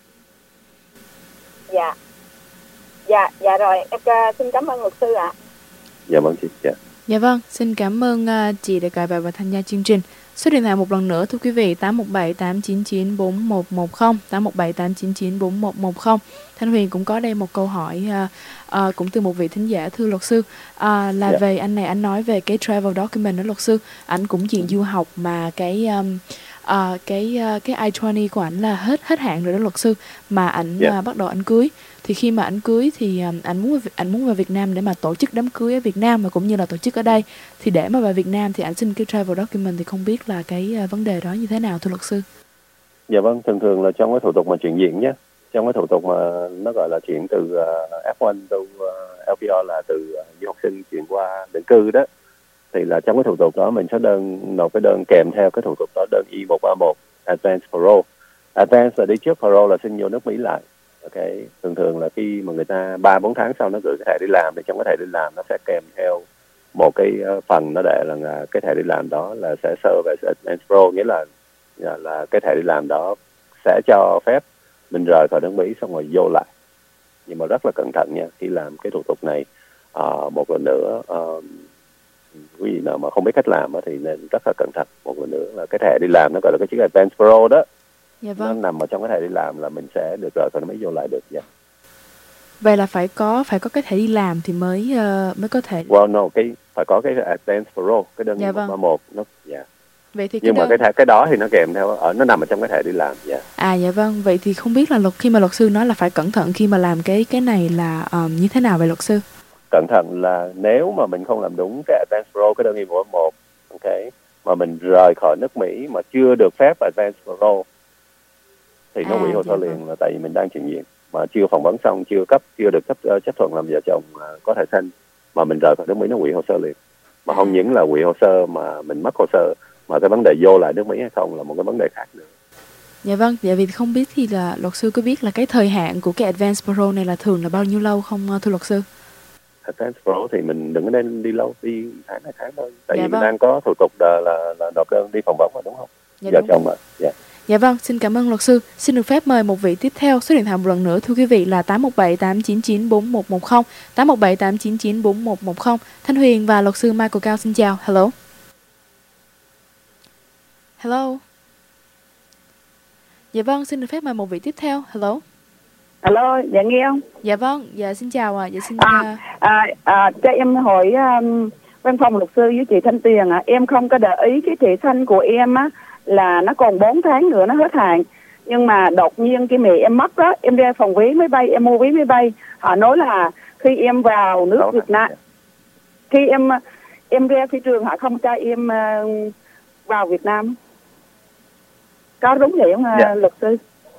Dạ, dạ, dạ rồi, em uh, xin cảm ơn luật sư ạ. À. Dạ vâng chị. Dạ. Dạ vâng, xin cảm ơn uh, chị đã gọi vào và tham gia chương trình. Số điện thoại một lần nữa thưa quý vị tám một bảy tám chín chín bốn một một không, tám một bảy tám chín chín bốn một một không. Thanh Huyền cũng có đây một câu hỏi uh, uh, cũng từ một vị thính giả thưa luật sư, uh, là dạ. về anh này, anh nói về cái travel document đó luật sư, anh cũng diện du học mà cái um, à, cái cái i hai mươi của ảnh là hết hết hạn rồi đó luật sư, mà ảnh Yeah. à, bắt đầu ảnh cưới. Thì khi mà ảnh cưới thì à, ảnh muốn ảnh muốn vào Việt Nam để mà tổ chức đám cưới ở Việt Nam, và cũng như là tổ chức ở đây. Thì để mà vào Việt Nam thì ảnh xin cái travel document, thì không biết là cái à, vấn đề đó như thế nào thưa luật sư? Dạ vâng, thường thường là trong cái thủ tục mà chuyển diện nhé, trong cái thủ tục mà nó gọi là chuyển từ uh, F một từ uh, L P R là từ uh, du học sinh chuyển qua định cư đó, thì là trong cái thủ tục đó mình sẽ đơn nộp cái đơn kèm theo cái thủ tục đó, đơn I một ba một Advance Parole. Advance là đi trước, Parole là xin vô nước Mỹ lại. Ok, thường thường là khi mà người ta ba bốn tháng sau nó gửi cái thẻ đi làm, thì trong cái thẻ đi làm nó sẽ kèm theo một cái uh, phần nó để là, là cái thẻ đi làm đó là sẽ serve as Advance Parole, nghĩa là là, là cái thẻ đi làm đó sẽ cho phép mình rời khỏi nước Mỹ xong rồi vô lại. Nhưng mà rất là cẩn thận nha, khi làm cái thủ tục này. À, một lần nữa, à, quý vị nào mà không biết cách làm thì nên rất là cẩn thận. Một lần nữa là cái thẻ đi làm nó gọi là cái chữ Advance Parole đó. Dạ vâng. Nó nằm ở trong cái thẻ đi làm là mình sẽ được rời khỏi nước Mỹ vô lại được. Yeah. Vậy là phải có phải có cái thẻ đi làm thì mới uh, mới có thể. Well, no, cái phải có cái Advance Parole, cái đơn dạ vâng. ba một nó. Yeah. Vậy thì nhưng cái mà đơn... cái thẻ, cái đó thì nó kèm theo ở nó nằm ở trong cái thẻ đi làm. Yeah. À dạ vâng, vậy thì không biết là luật khi mà luật sư nói là phải cẩn thận khi mà làm cái cái này là um, như thế nào vậy luật sư? Cẩn thận là nếu mà mình không làm đúng cái Advance Parole, cái đơn Y một một, ok, mà mình rời khỏi nước Mỹ mà chưa được phép Advance Parole thì nó à, hủy hồ sơ liền, là tại vì mình đang chuyển diện mà chưa phỏng vấn xong, chưa cấp, chưa được cấp uh, chấp thuận làm vợ chồng uh, có thẻ xanh, mà mình rời khỏi nước Mỹ nó hủy hồ sơ liền. Mà à. không những là hủy hồ sơ mà mình mất hồ sơ, mà cái vấn đề vô lại nước Mỹ hay không là một cái vấn đề khác nữa. Dạ vâng, dạ vì không biết thì là luật sư có biết là cái thời hạn của cái Advance Parole này là thường là bao nhiêu lâu không thưa luật sư? Advance Parole thì mình đừng có nên đi lâu, đi tháng hai tháng thôi, tại dạ vì vâng. mình đang có thủ tục là là, là nộp đơn đi phỏng vấn mà, đúng không? Dạ vợ chồng mà. Dạ. Dạ vâng, xin cảm ơn luật sư. Xin được phép mời một vị tiếp theo. Số điện thoại một lần nữa thưa quý vị là tám một bảy tám chín chín bốn một một không, tám một bảy tám chín chín bốn một một không. Thanh Huyền và luật sư Michael Cao xin chào. Hello. Hello. Dạ vâng, xin được phép mời một vị tiếp theo. Hello. Hello, dạ nghe không? Dạ vâng, dạ xin chào ạ. À. Dạ xin à, à, à, cho em hỏi um, văn phòng luật sư với chị Thanh Tuyền ạ. À. Em không có để ý cái thẻ xanh của em á là nó còn bốn tháng nữa nó hết hạn. Nhưng mà đột nhiên cái mẹ em mất đó, em ra phòng vé máy bay, em mua vé máy bay. Họ nói là khi em vào nước Đó, Việt Nam, khi em em ra phi trường họ không cho em uh, vào Việt Nam. Có đúng vậy không dạ. luật sư?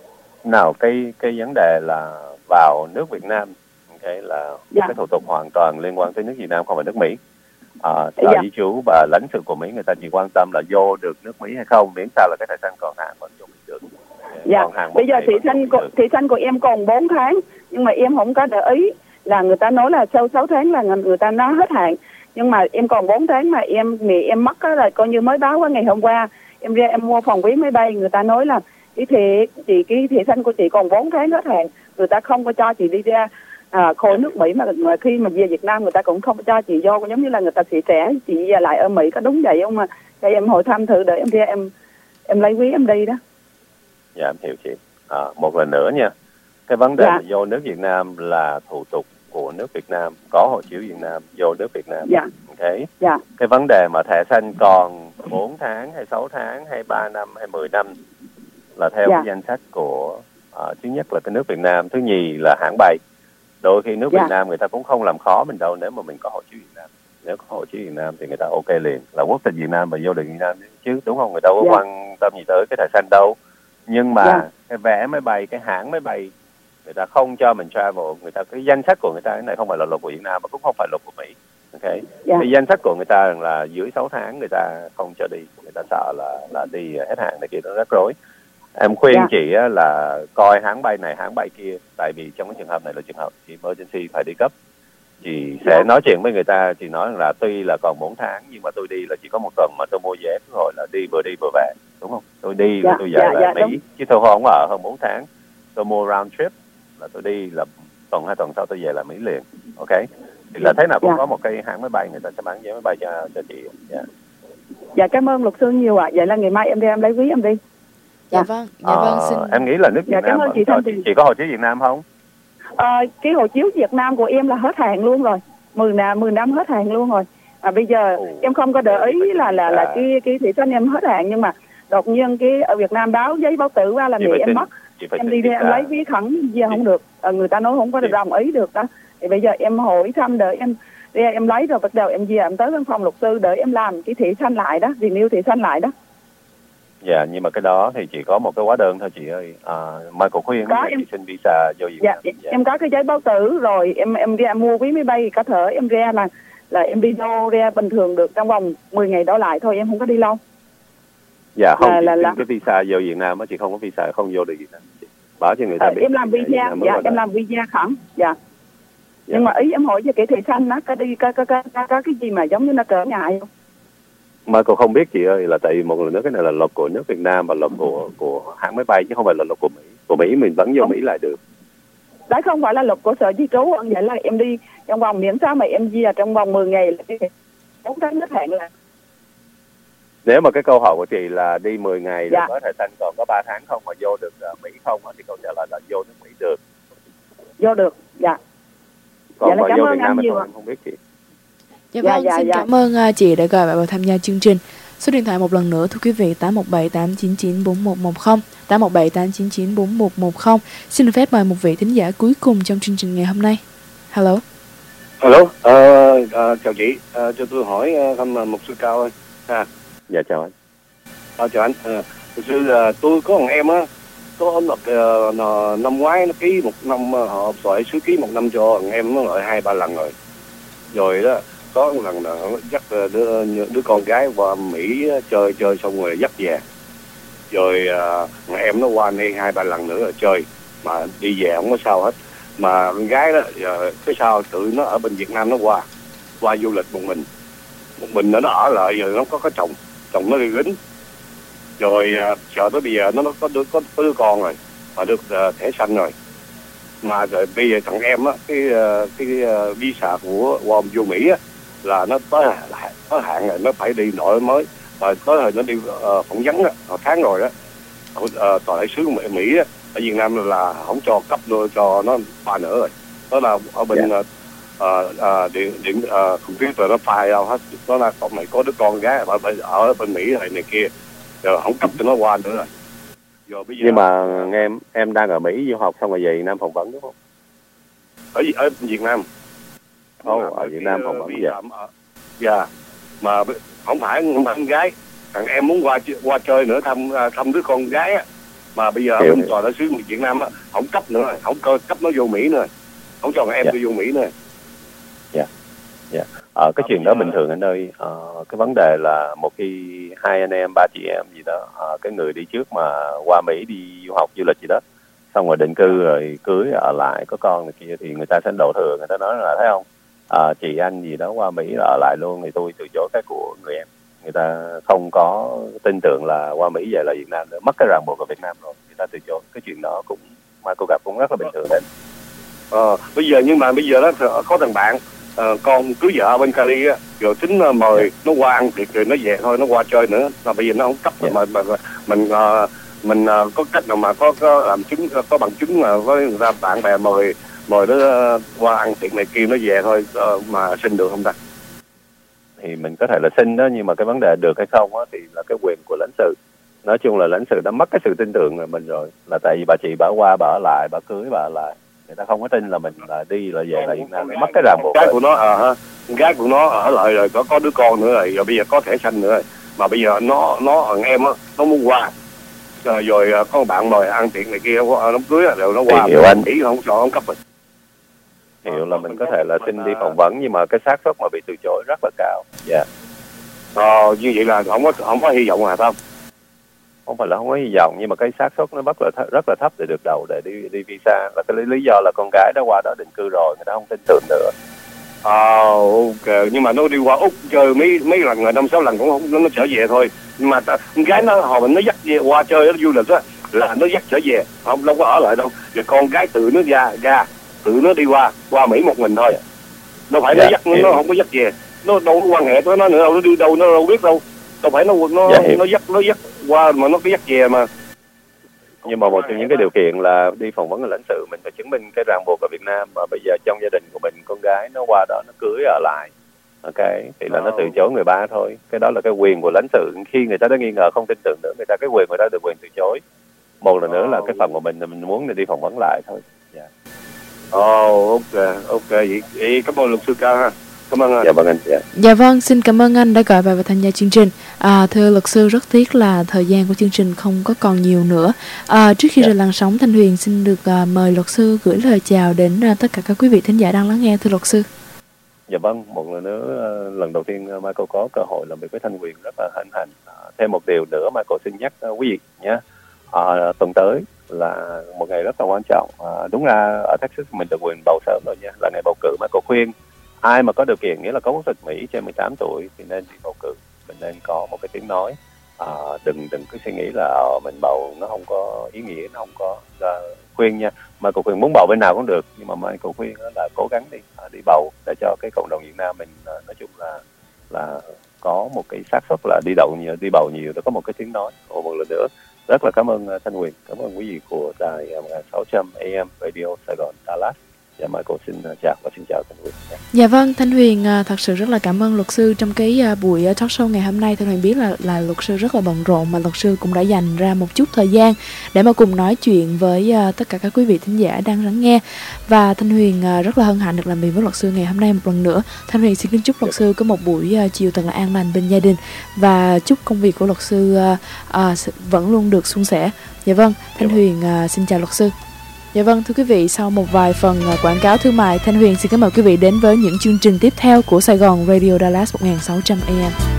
Nào, cái cái vấn đề là vào nước Việt Nam, cái là dạ. cái thủ tục hoàn toàn liên quan tới nước Việt Nam, không phải nước Mỹ. À, sở dạ. di trú và lãnh sự của Mỹ người ta chỉ quan tâm là vô được nước Mỹ hay không, miễn sao là cái thẻ xanh còn hạn vẫn vô được. Dạ. Bây giờ thị xanh của thị xanh của em còn bốn tháng, nhưng mà em không có để ý là người ta nói là sau sáu tháng là người ta nó hết hạn, nhưng mà em còn bốn tháng mà em mẹ em mất đó, là coi như mới báo ngày hôm qua em ra em mua phòng vé máy bay, người ta nói là cái thẻ chị cái thẻ xanh của chị còn bốn tháng hết hạn, người ta không có cho chị đi ra à, khỏi nước Mỹ, mà, mà khi mà về Việt Nam người ta cũng không có cho chị vô, giống như là người ta sẽ trẻ chị lại ở Mỹ, có đúng vậy không? Mà cho em hỏi thăm thử để em ra em em lấy vé em đi đó. Dạ em hiểu chị. À, một lần nữa nha, cái vấn đề dạ. vô nước Việt Nam là thủ tục của nước Việt Nam, có hộ chiếu Việt Nam vô nước Việt Nam. Dạ. Ok. Dạ. Cái vấn đề mà thẻ xanh còn bốn tháng hay sáu tháng hay ba năm hay mười năm là theo dạ. cái danh sách của uh, thứ nhất là cái nước Việt Nam, thứ nhì là hãng bay. Đôi khi nước dạ. Việt Nam người ta cũng không làm khó mình đâu, nếu mà mình có hộ chiếu Việt Nam. Nếu có hộ chiếu Việt Nam thì người ta ok liền, là quốc tịch Việt Nam mà vô được Việt Nam chứ, đúng không? Người ta có dạ. quan tâm gì tới cái thẻ xanh đâu. Nhưng mà dạ. cái vé máy bay, cái hãng máy bay người ta không cho mình travel, người ta cái danh sách của người ta, cái này không phải là luật của Việt Nam mà cũng không phải luật của Mỹ. Ok. Dạ. Cái danh sách của người ta là dưới sáu tháng người ta không cho đi, người ta sợ là là đi hết hạn này kia, nó rắc rối. Em khuyên dạ. chị là coi hãng bay này hãng bay kia, tại vì trong cái trường hợp này là trường hợp chị emergency phải đi cấp. Chị sẽ dạ. nói chuyện với người ta, chị nói là tuy là còn bốn tháng nhưng mà tôi đi là chỉ có một tuần mà tôi mua vé rồi là đi vừa đi vừa về, đúng không? Tôi đi dạ. tôi về dạ, lại dạ, Mỹ, đúng. Chứ tôi không ở hơn bốn tháng. Tôi mua round trip là tôi đi là tuần hai tuần sau tôi về lại Mỹ liền. Ok. Thì là thế nào cũng dạ. có một cái hãng máy bay người ta sẽ bán vé máy bay cho cho chị. Dạ. Dạ cảm ơn luật sư nhiều ạ. À. Vậy là ngày mai em đi em lấy ví em đi. Dạ, dạ vâng, dạ vâng xin. À, em nghĩ là nước Việt dạ, Nam chị, cho, chị, chị có hộ chiếu Việt Nam không? À, cái hộ chiếu Việt Nam của em là hết hạn luôn rồi, mười năm mười năm hết hạn luôn rồi. À, bây giờ Ồ, em không có để ý là là là cái cái thị xanh em hết hạn, nhưng mà đột nhiên cái ở Việt Nam báo giấy báo tử ra là Chị mẹ phải em xin- mất, chị phải em xin đi ra em visa. lấy giấy khẩn về không được. Ờ, người ta nói không có được đồng ý được đó. Thì bây giờ em hỏi thăm đợi em ra em lấy rồi bắt đầu em về em tới văn phòng luật sư đợi em làm cái thị xanh lại đó, renew thị xanh lại đó. Dạ, nhưng mà cái đó thì chỉ có một cái hóa đơn thôi chị ơi. À, Michael khuyên Có, là em- chị xin visa vô Việt Dạ, Nam. Dạ. em có cái giấy báo tử rồi em em ra mua vé máy bay có thể em ra là là em đi đâu ra bình thường được trong vòng mười ngày đổ lại thôi, em không có đi lâu. Dạ không, là- chị là- xin là- cái visa vô Việt Nam á, chị không có visa không vô được Việt Nam. Chị báo cho người ta Ờ, biết. em làm Việt visa, Nam mới dạ qua em đây. làm visa khẩn, dạ. Nhưng mà ý em hỏi về cái thị xanh nó có đi có có có có, có cái gì mà giống như nó cỡ ngại không? Michael không biết chị ơi, là tại vì một lần nữa cái này là luật của nước Việt Nam và luật của của hãng máy bay chứ không phải là luật của Mỹ. Của Mỹ mình vẫn vô Không. Mỹ lại được. Đấy không phải là luật của sở di trú, vậy là em đi trong vòng miễn sao mà em về trong vòng mười ngày là cái bốn tháng hết hạn là Nếu mà cái câu hỏi của chị là đi mười ngày Dạ. rồi có thể xanh còn có ba tháng không mà vô được uh, Mỹ không á, thì câu trả lời là vô nước Mỹ được. vô được, dạ. Còn Dạ, là mà cảm vô ơn Việt Nam anh hay nhiều không ạ. em không biết chị. Dạ Dạ, vâng, dạ, xin dạ. cảm ơn à, chị đã gọi bạn vào tham gia chương trình. Số điện thoại một lần nữa thưa quý vị tám một bảy tám chín chín bốn một một không, tám một bảy tám chín chín bốn một một không. Xin được phép mời một vị thính giả cuối cùng trong chương trình ngày hôm nay. Hello. Hello, ờ, ờ, chào chị, ờ, cho tôi hỏi ờ, thăm uh, mục sư Cao ơi. À, Dạ chào anh. ờ, chào anh. Ờ, mục sư, ờ, tôi có thằng em á, có nộp ờ, nó- năm ngoái nó ký một năm, ờ, họ xoài sứ ký một năm cho thằng em nó lại hai ba lần rồi. Rồi đó, có một lần là nó dắt ờ, đứa, đứa con gái qua Mỹ á, chơi chơi xong rồi dắt về. Rồi ờ, thằng em nó qua đây hai ba lần nữa rồi chơi, mà đi về không có sao hết. Mà con gái đó giờ cái sao tự nó ở bên Việt Nam nó qua qua du lịch một mình một mình nó nó ở lại, giờ nó có có chồng chồng nó đi lính rồi, à, chờ tới bây giờ nó nó có đứa có, có đứa con rồi mà được à, thẻ xanh rồi, mà rồi bây giờ thằng em á cái à, cái uh, visa của qua vô Mỹ á là nó tới hạn- tới hạn rồi, nó phải đi nội mới, rồi tới hồi nó đi uh, phỏng vấn á, hồi tháng rồi đó, uh, tòa đại sứ của Mỹ á ở Việt Nam là không cho cấp đưa cho nó ba nữa rồi, đó là ở bên Dạ. uh, uh, uh, điện điện uh, computer nó file đâu hết, nó là con này có đứa con gái ở bên, ở bên Mỹ này này kia, rồi không cấp cho nó qua nữa rồi. Rồi bây giờ Nhưng mà nghe em em đang ở Mỹ du học xong rồi về Việt Nam phỏng vấn đúng không? ở ở Việt Nam. Ồ, ở Việt Nam phỏng vấn Việt dạ. Nam, ờ, dạ, mà b- không phải không phải con gái, thằng em muốn qua ch- qua chơi nữa, thăm à, thăm đứa con gái á, mà bây giờ ở Hiểu, bên hiểu. tòa đại sứ Việt Nam á không cấp nữa rồi, không co- cấp nó vô Mỹ nữa, không cho thằng em Dạ. đi vô Mỹ nữa. Ờ, cái Ờ, chuyện bây đó giờ- bình thường anh ơi. Ờ, cái vấn đề là một khi hai anh em ba chị em gì đó, ờ, cái người đi trước mà qua Mỹ đi du học du lịch gì đó, xong rồi định cư rồi cưới ở lại có con này kia thì người ta sẽ đổ thừa, người ta nói là thấy không, Ờ, chị anh gì đó qua Mỹ ở lại luôn thì tôi từ chối cái của người em. Người ta không có tin tưởng là qua Mỹ về là Việt Nam nữa, mất cái ràng buộc ở Việt Nam rồi, người ta từ chối. Cái chuyện đó cũng mà cô gặp cũng rất là bình thường đấy. Ờ, bây giờ nhưng mà bây giờ đó th- có thằng bạn ờ, con cưới vợ ở bên Cali á, rồi tính ờ, mời nó qua ăn tiệc rồi nó về thôi, nó qua chơi nữa, mà bây giờ nó không cấp Dạ. mà, mà, mà mình ờ, mình ờ, có cách nào mà có có làm chứng, có bằng chứng mà với người ta bạn bè mời mời nó ờ, qua ăn tiệc này kia nó về thôi, ờ, mà xin được không ta? Thì mình có thể là xin đó, nhưng mà cái vấn đề được hay không á thì là cái quyền của lãnh sự. Nói chung là lãnh sự đã mất cái sự tin tưởng rồi mình rồi, là tại vì bà chị bà qua bà ở lại, bà cưới bà ở lại, người ta không có tin là mình là đi là về là Việt Nam, mất cái ràng buộc Con gái rồi. của nó ờ ha, con gái của nó ở lại rồi có có đứa con nữa rồi, rồi bây giờ có thẻ xanh nữa rồi, mà bây giờ nó nó thằng em á nó muốn qua, rồi, rồi ờ, có bạn mời ăn tiệc này kia, ờ, đám cưới á, rồi nó qua Thì hiểu anh. Mỹ không cho không cấp rồi. Hiểu là mình có thể là xin đi phỏng vấn, nhưng mà cái xác suất mà bị từ chối rất là cao. Dạ. Ờ, như vậy là không có không có hy vọng à không? Không phải là không có hy vọng, nhưng mà cái xác suất nó rất là th- rất là thấp để được đầu để đi đi visa. Là cái lý, lý do là con gái đã qua đó định cư rồi, người ta không tin tưởng nữa. Ờ, ok, nhưng mà nó đi qua Úc chơi mấy mấy lần rồi, năm sáu lần cũng không, nó, nó trở về thôi. Nhưng mà ta, con gái nó hồi mình nó dắt về qua chơi nó du lịch á, là nó dắt trở về, không đâu có ở lại đâu. Rồi con gái tự nó ra ra tự nó đi qua qua Mỹ một mình thôi. Đâu phải Dạ, nó dắt nó, hiểu. nó không có dắt về, nó đâu có quan hệ với nó nữa đâu, nó đi đâu nó đâu biết đâu. Đâu phải nó nó Dạ, hiểu. nó dắt nó dắt qua mà nó cứ dắt về mà. Nhưng mà một trong những cái điều kiện là đi phỏng vấn ở lãnh sự, mình phải chứng minh cái ràng buộc ở Việt Nam, và bây giờ trong gia đình của mình con gái nó qua đó nó cưới ở lại cái thì là nó từ chối người ba thôi. Cái đó là cái quyền của lãnh sự, khi người ta đã nghi ngờ không tin tưởng nữa, người ta cái quyền người ta được quyền từ chối. Một lần nữa là cái phần của mình là mình muốn đi phỏng vấn lại thôi. Dạ. Ồ, oh, ok, ok, vậy, vậy cảm ơn luật sư Cao ha. Cảm ơn anh. Dạ vâng anh. Dạ. Dạ vâng, xin cảm ơn anh đã gọi vào và tham gia chương trình. À, thưa luật sư, rất tiếc là thời gian của chương trình không có còn nhiều nữa. À, trước khi dạ. rời làn sóng, Thanh Huyền xin được à, mời luật sư gửi lời chào đến à, tất cả các quý vị thính giả đang lắng nghe, thưa luật sư. Dạ vâng, một lần nữa lần đầu tiên Michael có cơ hội làm việc với Thanh Huyền rất là hân hạnh. À, thêm một điều nữa Michael xin nhắc uh, quý vị nhé. À, tuần tới là một ngày rất là quan trọng. À, đúng ra ở Texas mình được quyền bầu sớm rồi nha, là ngày bầu cử. Michael khuyên ai mà có điều kiện, nghĩa là có quốc tịch Mỹ trên mười tám tuổi thì nên đi bầu cử, mình nên có một cái tiếng nói. À, đừng đừng cứ suy nghĩ là uh, mình bầu nó không có ý nghĩa, nó không có uh, khuyên nha. Michael khuyên muốn bầu bên nào cũng được, nhưng mà Michael khuyên là cố gắng đi uh, đi bầu để cho cái cộng đồng Việt Nam mình uh, nói chung là là có một cái xác suất là đi đậu nhiều, đi bầu nhiều để có một cái tiếng nói. Ồ, một lần nữa rất là cảm ơn uh, Thanh Huyền, cảm ơn quý vị của đài uh, một nghìn sáu trăm A M Radio Sài Gòn Dallas. Dạ, Michael xin uh, chào và xin chào Thanh Huyền. Dạ vâng, Thanh Huyền uh, thật sự rất là cảm ơn luật sư trong cái uh, buổi uh, talk show ngày hôm nay. Thanh Huyền biết là là luật sư rất là bận rộn, mà luật sư cũng đã dành ra một chút thời gian để mà cùng nói chuyện với uh, tất cả các quý vị thính giả đang lắng nghe. Và Thanh Huyền uh, rất là hân hạnh được làm việc với luật sư ngày hôm nay một lần nữa. Thanh Huyền xin kính chúc luật sư có một buổi uh, chiều thật là an lành bên gia đình, và chúc công việc của luật sư uh, uh, vẫn luôn được suôn sẻ. Dạ vâng, Thanh Huyền uh, xin chào luật sư. Dạ vâng, thưa quý vị, sau một vài phần quảng cáo thương mại, Thanh Huyền xin kính mời quý vị đến với những chương trình tiếp theo của Sài Gòn Radio Dallas một nghìn sáu trăm A M.